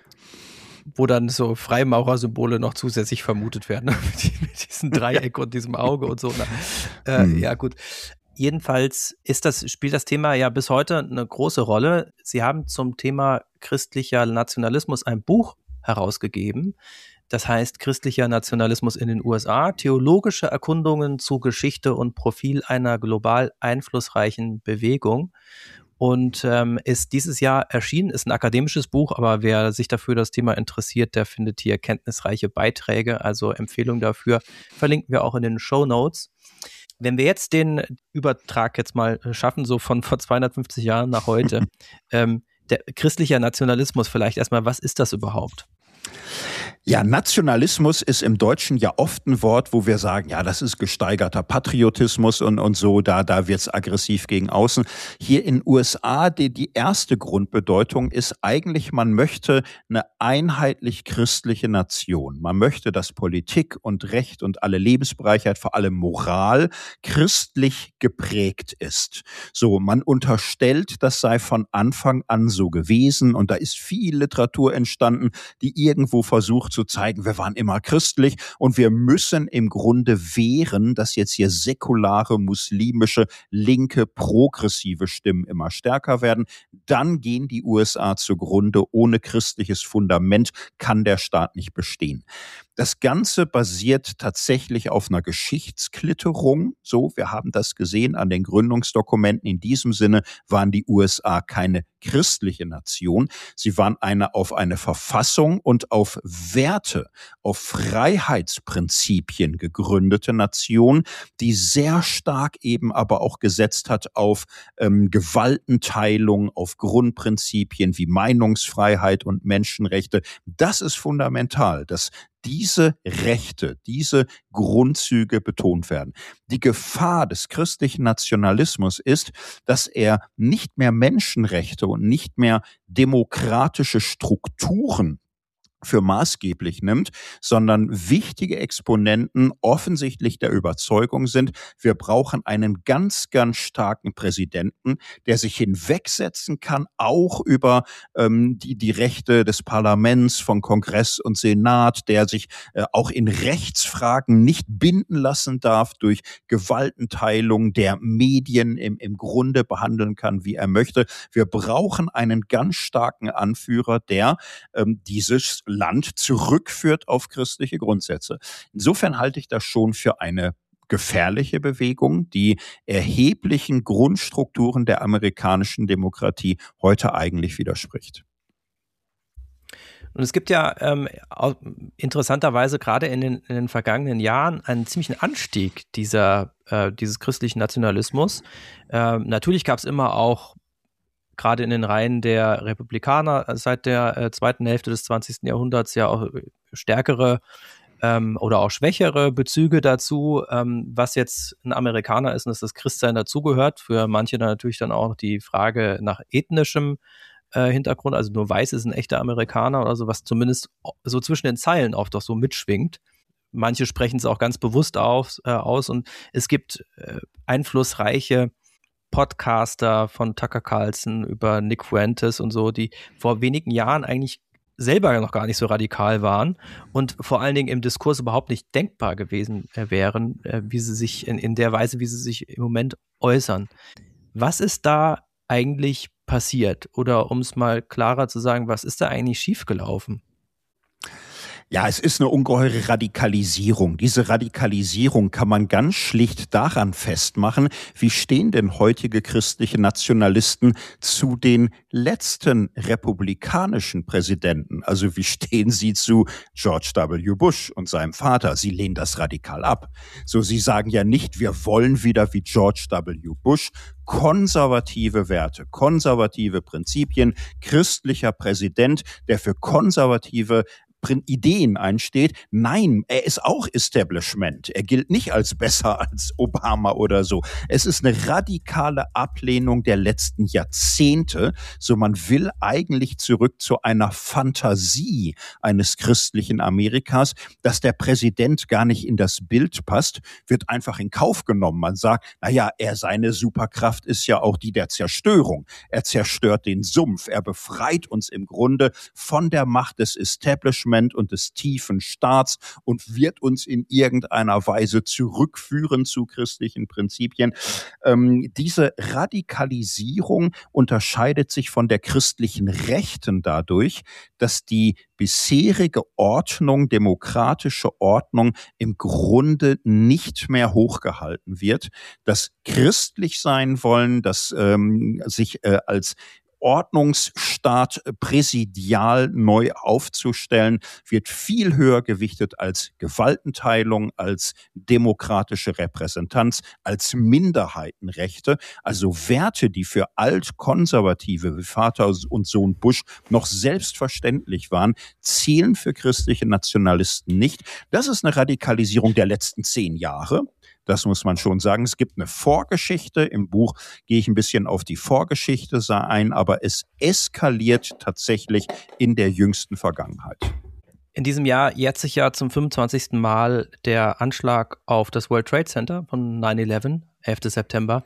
wo dann so Freimaurersymbole noch zusätzlich vermutet werden, mit diesem Dreieck und diesem Auge und so. Äh, hm. Ja, gut. Jedenfalls ist das, spielt das Thema ja bis heute eine große Rolle. Sie haben zum Thema christlicher Nationalismus ein Buch herausgegeben. Das heißt Christlicher Nationalismus in den U S A, theologische Erkundungen zu Geschichte und Profil einer global einflussreichen Bewegung. Und ähm, ist dieses Jahr erschienen, ist ein akademisches Buch, aber wer sich dafür das Thema interessiert, der findet hier kenntnisreiche Beiträge, also Empfehlungen dafür, verlinken wir auch in den Shownotes. Wenn wir jetzt den Übertrag jetzt mal schaffen, so von vor zweihundertfünfzig Jahren nach heute, ähm, der christlicher Nationalismus vielleicht erstmal, was ist das überhaupt? Ja, Nationalismus ist im Deutschen ja oft ein Wort, wo wir sagen, ja, das ist gesteigerter Patriotismus und, und so, da, da wird's aggressiv gegen außen. Hier in U S A, die, die erste Grundbedeutung ist eigentlich, man möchte eine einheitlich christliche Nation. Man möchte, dass Politik und Recht und alle Lebensbereiche, vor allem Moral, christlich geprägt ist. So, man unterstellt, das sei von Anfang an so gewesen und da ist viel Literatur entstanden, die irgendwo versucht zu zeigen, wir waren immer christlich und wir müssen im Grunde wehren, dass jetzt hier säkulare, muslimische, linke, progressive Stimmen immer stärker werden. Dann gehen die U S A zugrunde. Ohne christliches Fundament kann der Staat nicht bestehen. Das Ganze basiert tatsächlich auf einer Geschichtsklitterung. So, wir haben das gesehen an den Gründungsdokumenten. In diesem Sinne waren die U S A keine christliche Nation. Sie waren eine auf eine Verfassung und auf Werte, auf Freiheitsprinzipien gegründete Nation, die sehr stark eben aber auch gesetzt hat auf ähm, Gewaltenteilung, auf Grundprinzipien wie Meinungsfreiheit und Menschenrechte. Das ist fundamental, dass diese Rechte, diese Grundzüge betont werden. Die Gefahr des christlichen Nationalismus ist, dass er nicht mehr Menschenrechte und nicht mehr demokratische Strukturen für maßgeblich nimmt, sondern wichtige Exponenten offensichtlich der Überzeugung sind, wir brauchen einen ganz, ganz starken Präsidenten, der sich hinwegsetzen kann, auch über ähm, die, die Rechte des Parlaments, von Kongress und Senat, der sich äh, auch in Rechtsfragen nicht binden lassen darf durch Gewaltenteilung, der Medien im, im Grunde behandeln kann, wie er möchte. Wir brauchen einen ganz starken Anführer, der ähm, dieses Land zurückführt auf christliche Grundsätze. Insofern halte ich das schon für eine gefährliche Bewegung, die erheblichen Grundstrukturen der amerikanischen Demokratie heute eigentlich widerspricht. Und es gibt ja ähm, interessanterweise gerade in den, in den vergangenen Jahren einen ziemlichen Anstieg dieser, äh, dieses christlichen Nationalismus. Ähm, natürlich gab es immer auch gerade in den Reihen der Republikaner seit der äh, zweiten Hälfte des zwanzigsten Jahrhunderts ja auch stärkere ähm, oder auch schwächere Bezüge dazu, ähm, was jetzt ein Amerikaner ist und dass das Christsein dazugehört. Für manche dann natürlich dann auch die Frage nach ethnischem äh, Hintergrund, also nur weiß ist ein echter Amerikaner oder so, was zumindest so zwischen den Zeilen oft doch so mitschwingt. Manche sprechen es auch ganz bewusst auf, äh, aus und es gibt äh, einflussreiche Podcaster von Tucker Carlson über Nick Fuentes und so, die vor wenigen Jahren eigentlich selber noch gar nicht so radikal waren und vor allen Dingen im Diskurs überhaupt nicht denkbar gewesen äh, wären, äh, wie sie sich in, in der Weise, wie sie sich im Moment äußern. Was ist da eigentlich passiert? Oder um es mal klarer zu sagen, was ist da eigentlich schiefgelaufen? Ja, es ist eine ungeheure Radikalisierung. Diese Radikalisierung kann man ganz schlicht daran festmachen, wie stehen denn heutige christliche Nationalisten zu den letzten republikanischen Präsidenten? Also wie stehen sie zu George W. Bush und seinem Vater? Sie lehnen das radikal ab. So, sie sagen ja nicht, wir wollen wieder wie George W. Bush konservative Werte, konservative Prinzipien, christlicher Präsident, der für konservative Ideen einsteht. Nein, er ist auch Establishment. Er gilt nicht als besser als Obama oder so. Es ist eine radikale Ablehnung der letzten Jahrzehnte. So, man will eigentlich zurück zu einer Fantasie eines christlichen Amerikas, dass der Präsident gar nicht in das Bild passt, wird einfach in Kauf genommen. Man sagt, naja, er, seine Superkraft ist ja auch die der Zerstörung. Er zerstört den Sumpf. Er befreit uns im Grunde von der Macht des Establishments und des tiefen Staats und wird uns in irgendeiner Weise zurückführen zu christlichen Prinzipien. Ähm, diese Radikalisierung unterscheidet sich von der christlichen Rechten dadurch, dass die bisherige Ordnung, demokratische Ordnung im Grunde nicht mehr hochgehalten wird. Das christlich sein wollen, das ähm, sich äh, als Ordnungsstaat präsidial neu aufzustellen, wird viel höher gewichtet als Gewaltenteilung, als demokratische Repräsentanz, als Minderheitenrechte. Also Werte, die für Altkonservative wie Vater und Sohn Bush noch selbstverständlich waren, zählen für christliche Nationalisten nicht. Das ist eine Radikalisierung der letzten zehn Jahre. Das muss man schon sagen. Es gibt eine Vorgeschichte. Im Buch gehe ich ein bisschen auf die Vorgeschichte ein, aber es eskaliert tatsächlich in der jüngsten Vergangenheit. In diesem Jahr jährt sich ja zum fünfundzwanzigsten Mal der Anschlag auf das World Trade Center von neun elf, elften September.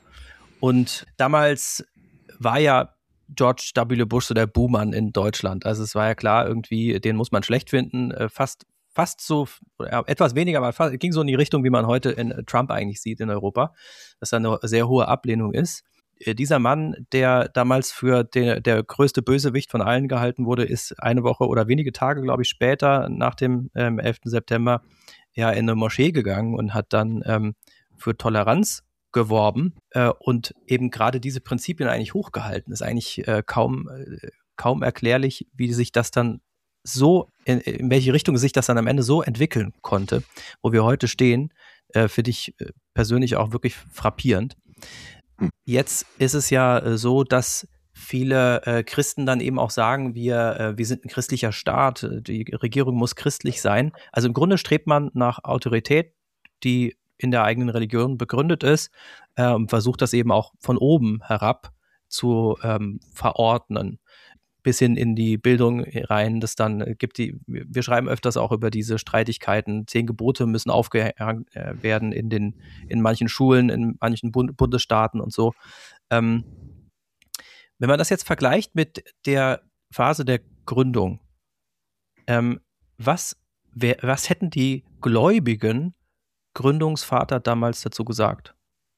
Und damals war ja George W. Bush so der Buhmann in Deutschland. Also es war ja klar, irgendwie, den muss man schlecht finden, fast Fast so, ja, etwas weniger, aber fast, ging so in die Richtung, wie man heute in Trump eigentlich sieht in Europa, dass da eine sehr hohe Ablehnung ist. Äh, dieser Mann, der damals für den, der größte Bösewicht von allen gehalten wurde, ist eine Woche oder wenige Tage, glaube ich, später, nach dem ähm, elften September, ja in eine Moschee gegangen und hat dann ähm, für Toleranz geworben äh, und eben gerade diese Prinzipien eigentlich hochgehalten. Ist eigentlich äh, kaum, äh, kaum erklärlich, wie sich das dann so, in, in welche Richtung sich das dann am Ende so entwickeln konnte, wo wir heute stehen, äh, finde ich äh, persönlich auch wirklich frappierend. Jetzt ist es ja äh, so, dass viele äh, Christen dann eben auch sagen, wir, äh, wir sind ein christlicher Staat, die Regierung muss christlich sein. Also im Grunde strebt man nach Autorität, die in der eigenen Religion begründet ist, äh, und versucht das eben auch von oben herab zu ähm, verordnen. Bis hin in die Bildung rein, das dann gibt die, wir schreiben öfters auch über diese Streitigkeiten, zehn Gebote müssen aufgehangen werden in den, in manchen Schulen, in manchen Bund, Bundesstaaten und so. Ähm, wenn man das jetzt vergleicht mit der Phase der Gründung, ähm, was, wer, was hätten die gläubigen Gründungsvater damals dazu gesagt?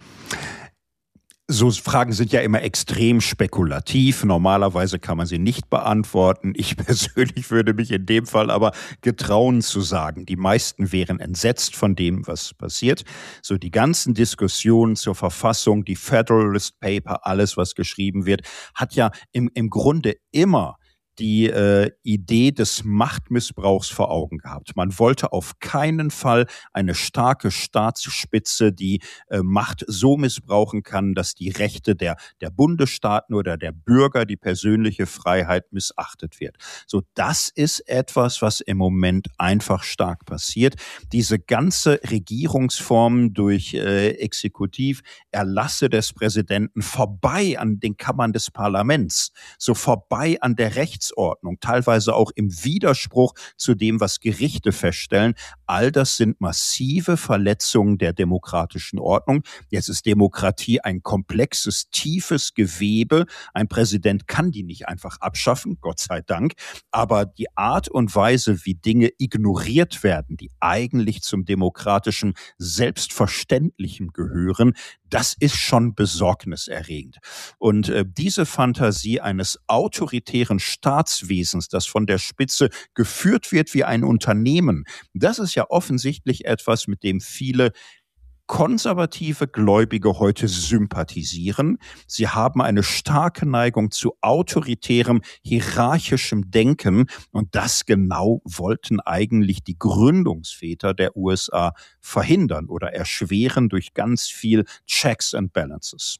So Fragen sind ja immer extrem spekulativ. Normalerweise kann man sie nicht beantworten. Ich persönlich würde mich in dem Fall aber getrauen zu sagen, die meisten wären entsetzt von dem, was passiert. So die ganzen Diskussionen zur Verfassung, die Federalist Paper, alles, was geschrieben wird, hat ja im, im Grunde immer die äh, Idee des Machtmissbrauchs vor Augen gehabt. Man wollte auf keinen Fall eine starke Staatsspitze, die äh, Macht so missbrauchen kann, dass die Rechte der, der Bundesstaaten oder der Bürger, die persönliche Freiheit missachtet wird. So, das ist etwas, was im Moment einfach stark passiert. Diese ganze Regierungsform durch äh, Exekutiverlasse des Präsidenten vorbei an den Kammern des Parlaments, so vorbei an der Rechts Rechtsordnung, teilweise auch im Widerspruch zu dem, was Gerichte feststellen. All das sind massive Verletzungen der demokratischen Ordnung. Jetzt ist Demokratie ein komplexes, tiefes Gewebe. Ein Präsident kann die nicht einfach abschaffen, Gott sei Dank. Aber die Art und Weise, wie Dinge ignoriert werden, die eigentlich zum demokratischen Selbstverständlichen gehören, das ist schon besorgniserregend. Und äh, diese Fantasie eines autoritären Staatswesens, das von der Spitze geführt wird wie ein Unternehmen, das ist ja offensichtlich etwas, mit dem viele konservative Gläubige heute sympathisieren. Sie haben eine starke Neigung zu autoritärem, hierarchischem Denken. Und das genau wollten eigentlich die Gründungsväter der U S A verhindern oder erschweren durch ganz viel Checks and Balances.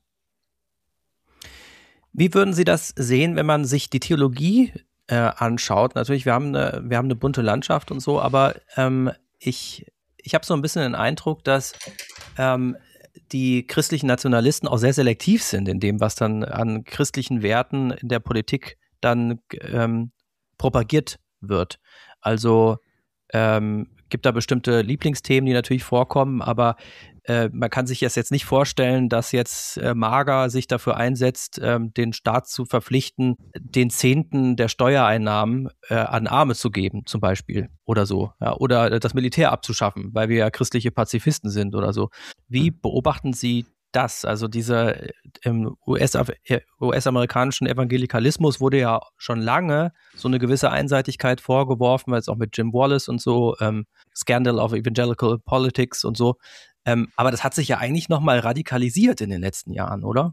Wie würden Sie das sehen, wenn man sich die Theologie äh, anschaut? Natürlich, wir haben eine, wir haben eine bunte Landschaft und so, aber ähm, ich Ich habe so ein bisschen den Eindruck, dass ähm, die christlichen Nationalisten auch sehr selektiv sind in dem, was dann an christlichen Werten in der Politik dann ähm, propagiert wird. Also ähm, gibt da bestimmte Lieblingsthemen, die natürlich vorkommen, aber äh, man kann sich das jetzt nicht vorstellen, dass jetzt äh, MAGA sich dafür einsetzt, ähm, den Staat zu verpflichten, den Zehnten der Steuereinnahmen äh, an Arme zu geben, zum Beispiel, oder so. Ja, oder das Militär abzuschaffen, weil wir ja christliche Pazifisten sind oder so. Wie beobachten Sie das? Also dieser im U S, U S-amerikanischen Evangelikalismus wurde ja schon lange so eine gewisse Einseitigkeit vorgeworfen, weil es auch mit Jim Wallace und so, ähm, Scandal of Evangelical Politics und so. Ähm, aber das hat sich ja eigentlich nochmal radikalisiert in den letzten Jahren, oder?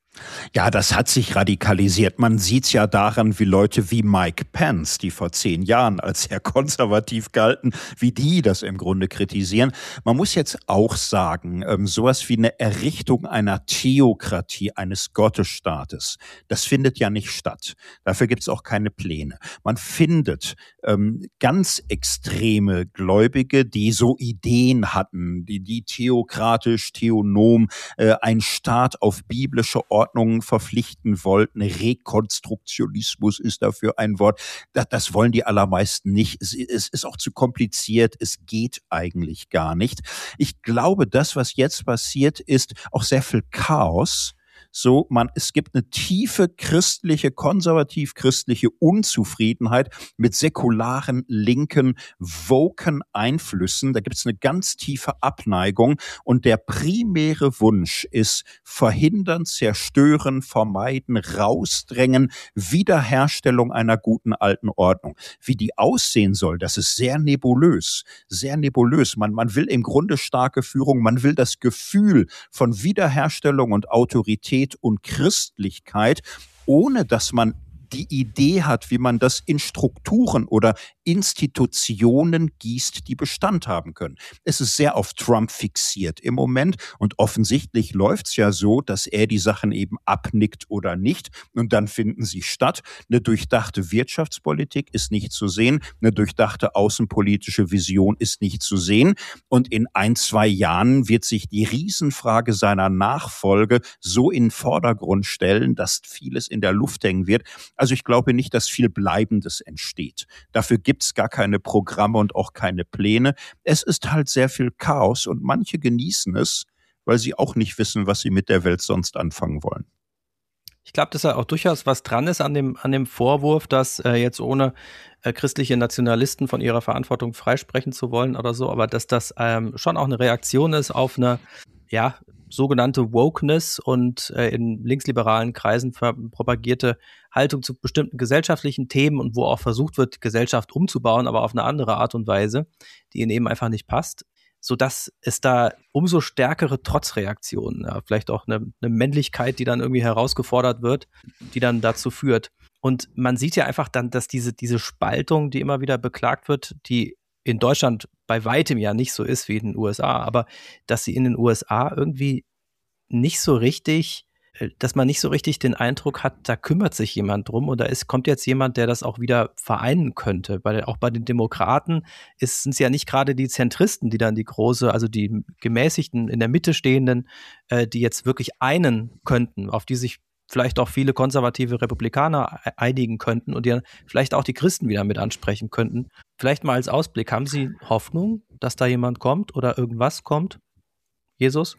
Ja, das hat sich radikalisiert. Man sieht's ja daran, wie Leute wie Mike Pence, die vor zehn Jahren als sehr konservativ galten, wie die das im Grunde kritisieren. Man muss jetzt auch sagen, ähm, sowas wie eine Errichtung einer Theokratie, eines Gottesstaates, das findet ja nicht statt. Dafür gibt's auch keine Pläne. Man findet ähm, ganz extreme Gläubige, die so Ideen hatten, die, die theokratisch, theonom, äh, ein Staat auf biblische Ordnungen verpflichten wollten. Rekonstruktionismus ist dafür ein Wort. Das, das wollen die allermeisten nicht. Es, es ist auch zu kompliziert. Es geht eigentlich gar nicht. Ich glaube, das, was jetzt passiert, ist auch sehr viel Chaos. So, man, es gibt eine tiefe christliche, konservativ-christliche Unzufriedenheit mit säkularen, linken, woken Einflüssen. Da gibt es eine ganz tiefe Abneigung. Und der primäre Wunsch ist verhindern, zerstören, vermeiden, rausdrängen, Wiederherstellung einer guten alten Ordnung. Wie die aussehen soll, das ist sehr nebulös, sehr nebulös. Man, man will im Grunde starke Führung, man will das Gefühl von Wiederherstellung und Autorität und Christlichkeit, ohne dass man die Idee hat, wie man das in Strukturen oder Institutionen gießt, die Bestand haben können. Es ist sehr auf Trump fixiert im Moment und offensichtlich läuft's ja so, dass er die Sachen eben abnickt oder nicht und dann finden sie statt. Eine durchdachte Wirtschaftspolitik ist nicht zu sehen, eine durchdachte außenpolitische Vision ist nicht zu sehen und in ein, zwei Jahren wird sich die Riesenfrage seiner Nachfolge so in den Vordergrund stellen, dass vieles in der Luft hängen wird. Also ich glaube nicht, dass viel Bleibendes entsteht. Dafür gibt es gar keine Programme und auch keine Pläne. Es ist halt sehr viel Chaos und manche genießen es, weil sie auch nicht wissen, was sie mit der Welt sonst anfangen wollen. Ich glaube, dass da auch durchaus was dran ist an dem, an dem Vorwurf, dass äh, jetzt ohne äh, christliche Nationalisten von ihrer Verantwortung freisprechen zu wollen oder so, aber dass das ähm, schon auch eine Reaktion ist auf eine, ja, sogenannte Wokeness und äh, in linksliberalen Kreisen propagierte Haltung zu bestimmten gesellschaftlichen Themen und wo auch versucht wird, Gesellschaft umzubauen, aber auf eine andere Art und Weise, die ihnen eben einfach nicht passt, sodass es da umso stärkere Trotzreaktionen, ja, vielleicht auch eine, eine Männlichkeit, die dann irgendwie herausgefordert wird, die dann dazu führt. Und man sieht ja einfach dann, dass diese, diese Spaltung, die immer wieder beklagt wird, die in Deutschland bei weitem ja nicht so ist wie in den U S A, aber dass sie in den U S A irgendwie nicht so richtig, dass man nicht so richtig den Eindruck hat, da kümmert sich jemand drum und da ist, kommt jetzt jemand, der das auch wieder vereinen könnte. Weil auch bei den Demokraten sind es ja nicht gerade die Zentristen, die dann die große, also die gemäßigten, in der Mitte stehenden, äh, die jetzt wirklich einen könnten, auf die sich vielleicht auch viele konservative Republikaner einigen könnten und die vielleicht auch die Christen wieder mit ansprechen könnten. Vielleicht mal als Ausblick, haben Sie Hoffnung, dass da jemand kommt oder irgendwas kommt? Jesus?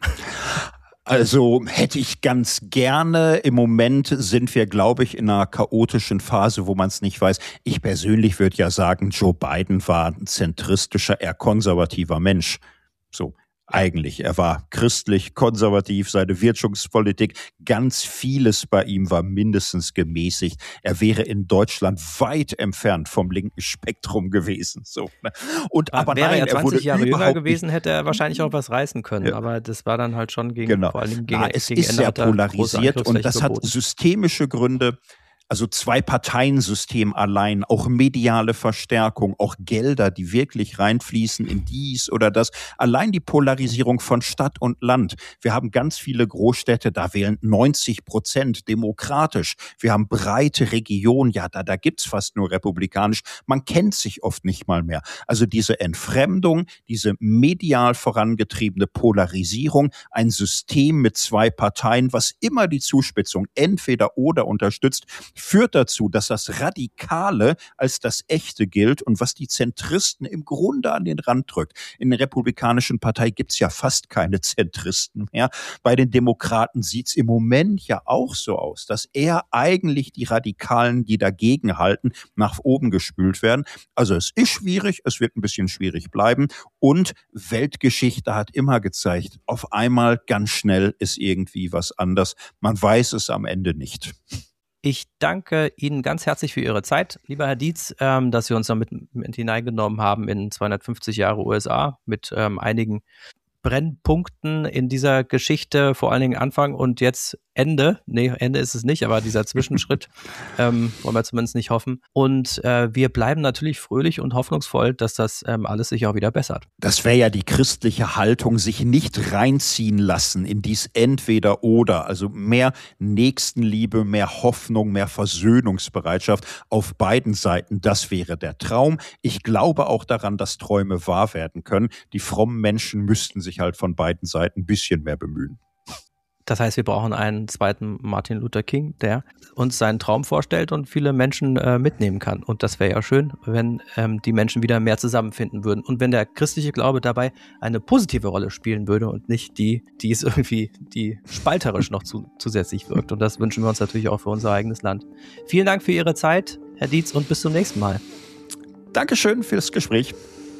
Also hätte ich ganz gerne. Im Moment sind wir, glaube ich, in einer chaotischen Phase, wo man es nicht weiß. Ich persönlich würde ja sagen, Joe Biden war ein zentristischer, eher konservativer Mensch. So. Eigentlich. Er war christlich, konservativ, seine Wirtschaftspolitik, ganz vieles bei ihm war mindestens gemäßigt. Er wäre in Deutschland weit entfernt vom linken Spektrum gewesen. So, ne? Und aber aber wäre nein, er zwanzig er wurde Jahre jünger gewesen, nicht, hätte er wahrscheinlich auch was reißen können. Ja. Aber das war dann halt schon gegen, genau. vor allem gegen, Na, es gegen ist Ende sehr polarisiert und das geboten. hat systemische Gründe. Also Zwei-Parteien-System allein, auch mediale Verstärkung, auch Gelder, die wirklich reinfließen in dies oder das. Allein die Polarisierung von Stadt und Land. Wir haben ganz viele Großstädte, da wählen neunzig Prozent demokratisch. Wir haben breite Regionen, ja, da, da gibt's fast nur republikanisch. Man kennt sich oft nicht mal mehr. Also diese Entfremdung, diese medial vorangetriebene Polarisierung, ein System mit zwei Parteien, was immer die Zuspitzung entweder oder unterstützt, führt dazu, dass das Radikale als das Echte gilt und was die Zentristen im Grunde an den Rand drückt. In der Republikanischen Partei gibt's ja fast keine Zentristen mehr. Bei den Demokraten sieht's im Moment ja auch so aus, dass eher eigentlich die Radikalen, die dagegen halten, nach oben gespült werden. Also es ist schwierig, es wird ein bisschen schwierig bleiben und Weltgeschichte hat immer gezeigt, auf einmal ganz schnell ist irgendwie was anders. Man weiß es am Ende nicht. Ich danke Ihnen ganz herzlich für Ihre Zeit, lieber Herr Dietz, ähm, dass Sie uns da mit, mit hineingenommen haben in zweihundertfünfzig Jahre U S A mit ähm, einigen Brennpunkten in dieser Geschichte, vor allen Dingen Anfang und jetzt Ende. Nee, Ende ist es nicht, aber dieser Zwischenschritt ähm, wollen wir zumindest nicht hoffen. Und äh, wir bleiben natürlich fröhlich und hoffnungsvoll, dass das ähm, alles sich auch wieder bessert. Das wäre ja die christliche Haltung, sich nicht reinziehen lassen in dies Entweder-Oder. Also mehr Nächstenliebe, mehr Hoffnung, mehr Versöhnungsbereitschaft auf beiden Seiten. Das wäre der Traum. Ich glaube auch daran, dass Träume wahr werden können. Die frommen Menschen müssten sich halt von beiden Seiten ein bisschen mehr bemühen. Das heißt, wir brauchen einen zweiten Martin Luther King, der uns seinen Traum vorstellt und viele Menschen äh, mitnehmen kann. Und das wäre ja schön, wenn ähm, die Menschen wieder mehr zusammenfinden würden. Und wenn der christliche Glaube dabei eine positive Rolle spielen würde und nicht die, die es irgendwie, die spalterisch noch zu, zusätzlich wirkt. Und das wünschen wir uns natürlich auch für unser eigenes Land. Vielen Dank für Ihre Zeit, Herr Dietz, und bis zum nächsten Mal. Dankeschön fürs Gespräch.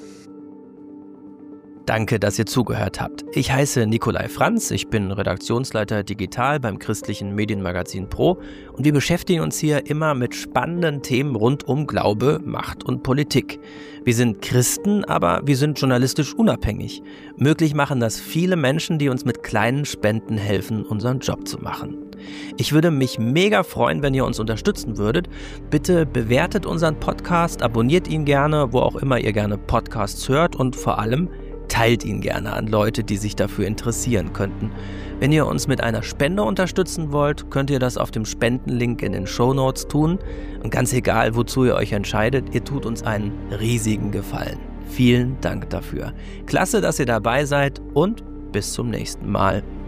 Danke, dass ihr zugehört habt. Ich heiße Nikolai Franz, ich bin Redaktionsleiter Digital beim christlichen Medienmagazin Pro und wir beschäftigen uns hier immer mit spannenden Themen rund um Glaube, Macht und Politik. Wir sind Christen, aber wir sind journalistisch unabhängig. Möglich machen das viele Menschen, die uns mit kleinen Spenden helfen, unseren Job zu machen. Ich würde mich mega freuen, wenn ihr uns unterstützen würdet. Bitte bewertet unseren Podcast, abonniert ihn gerne, wo auch immer ihr gerne Podcasts hört und vor allem teilt ihn gerne an Leute, die sich dafür interessieren könnten. Wenn ihr uns mit einer Spende unterstützen wollt, könnt ihr das auf dem Spendenlink in den Shownotes tun. Und ganz egal, wozu ihr euch entscheidet, ihr tut uns einen riesigen Gefallen. Vielen Dank dafür. Klasse, dass ihr dabei seid und bis zum nächsten Mal.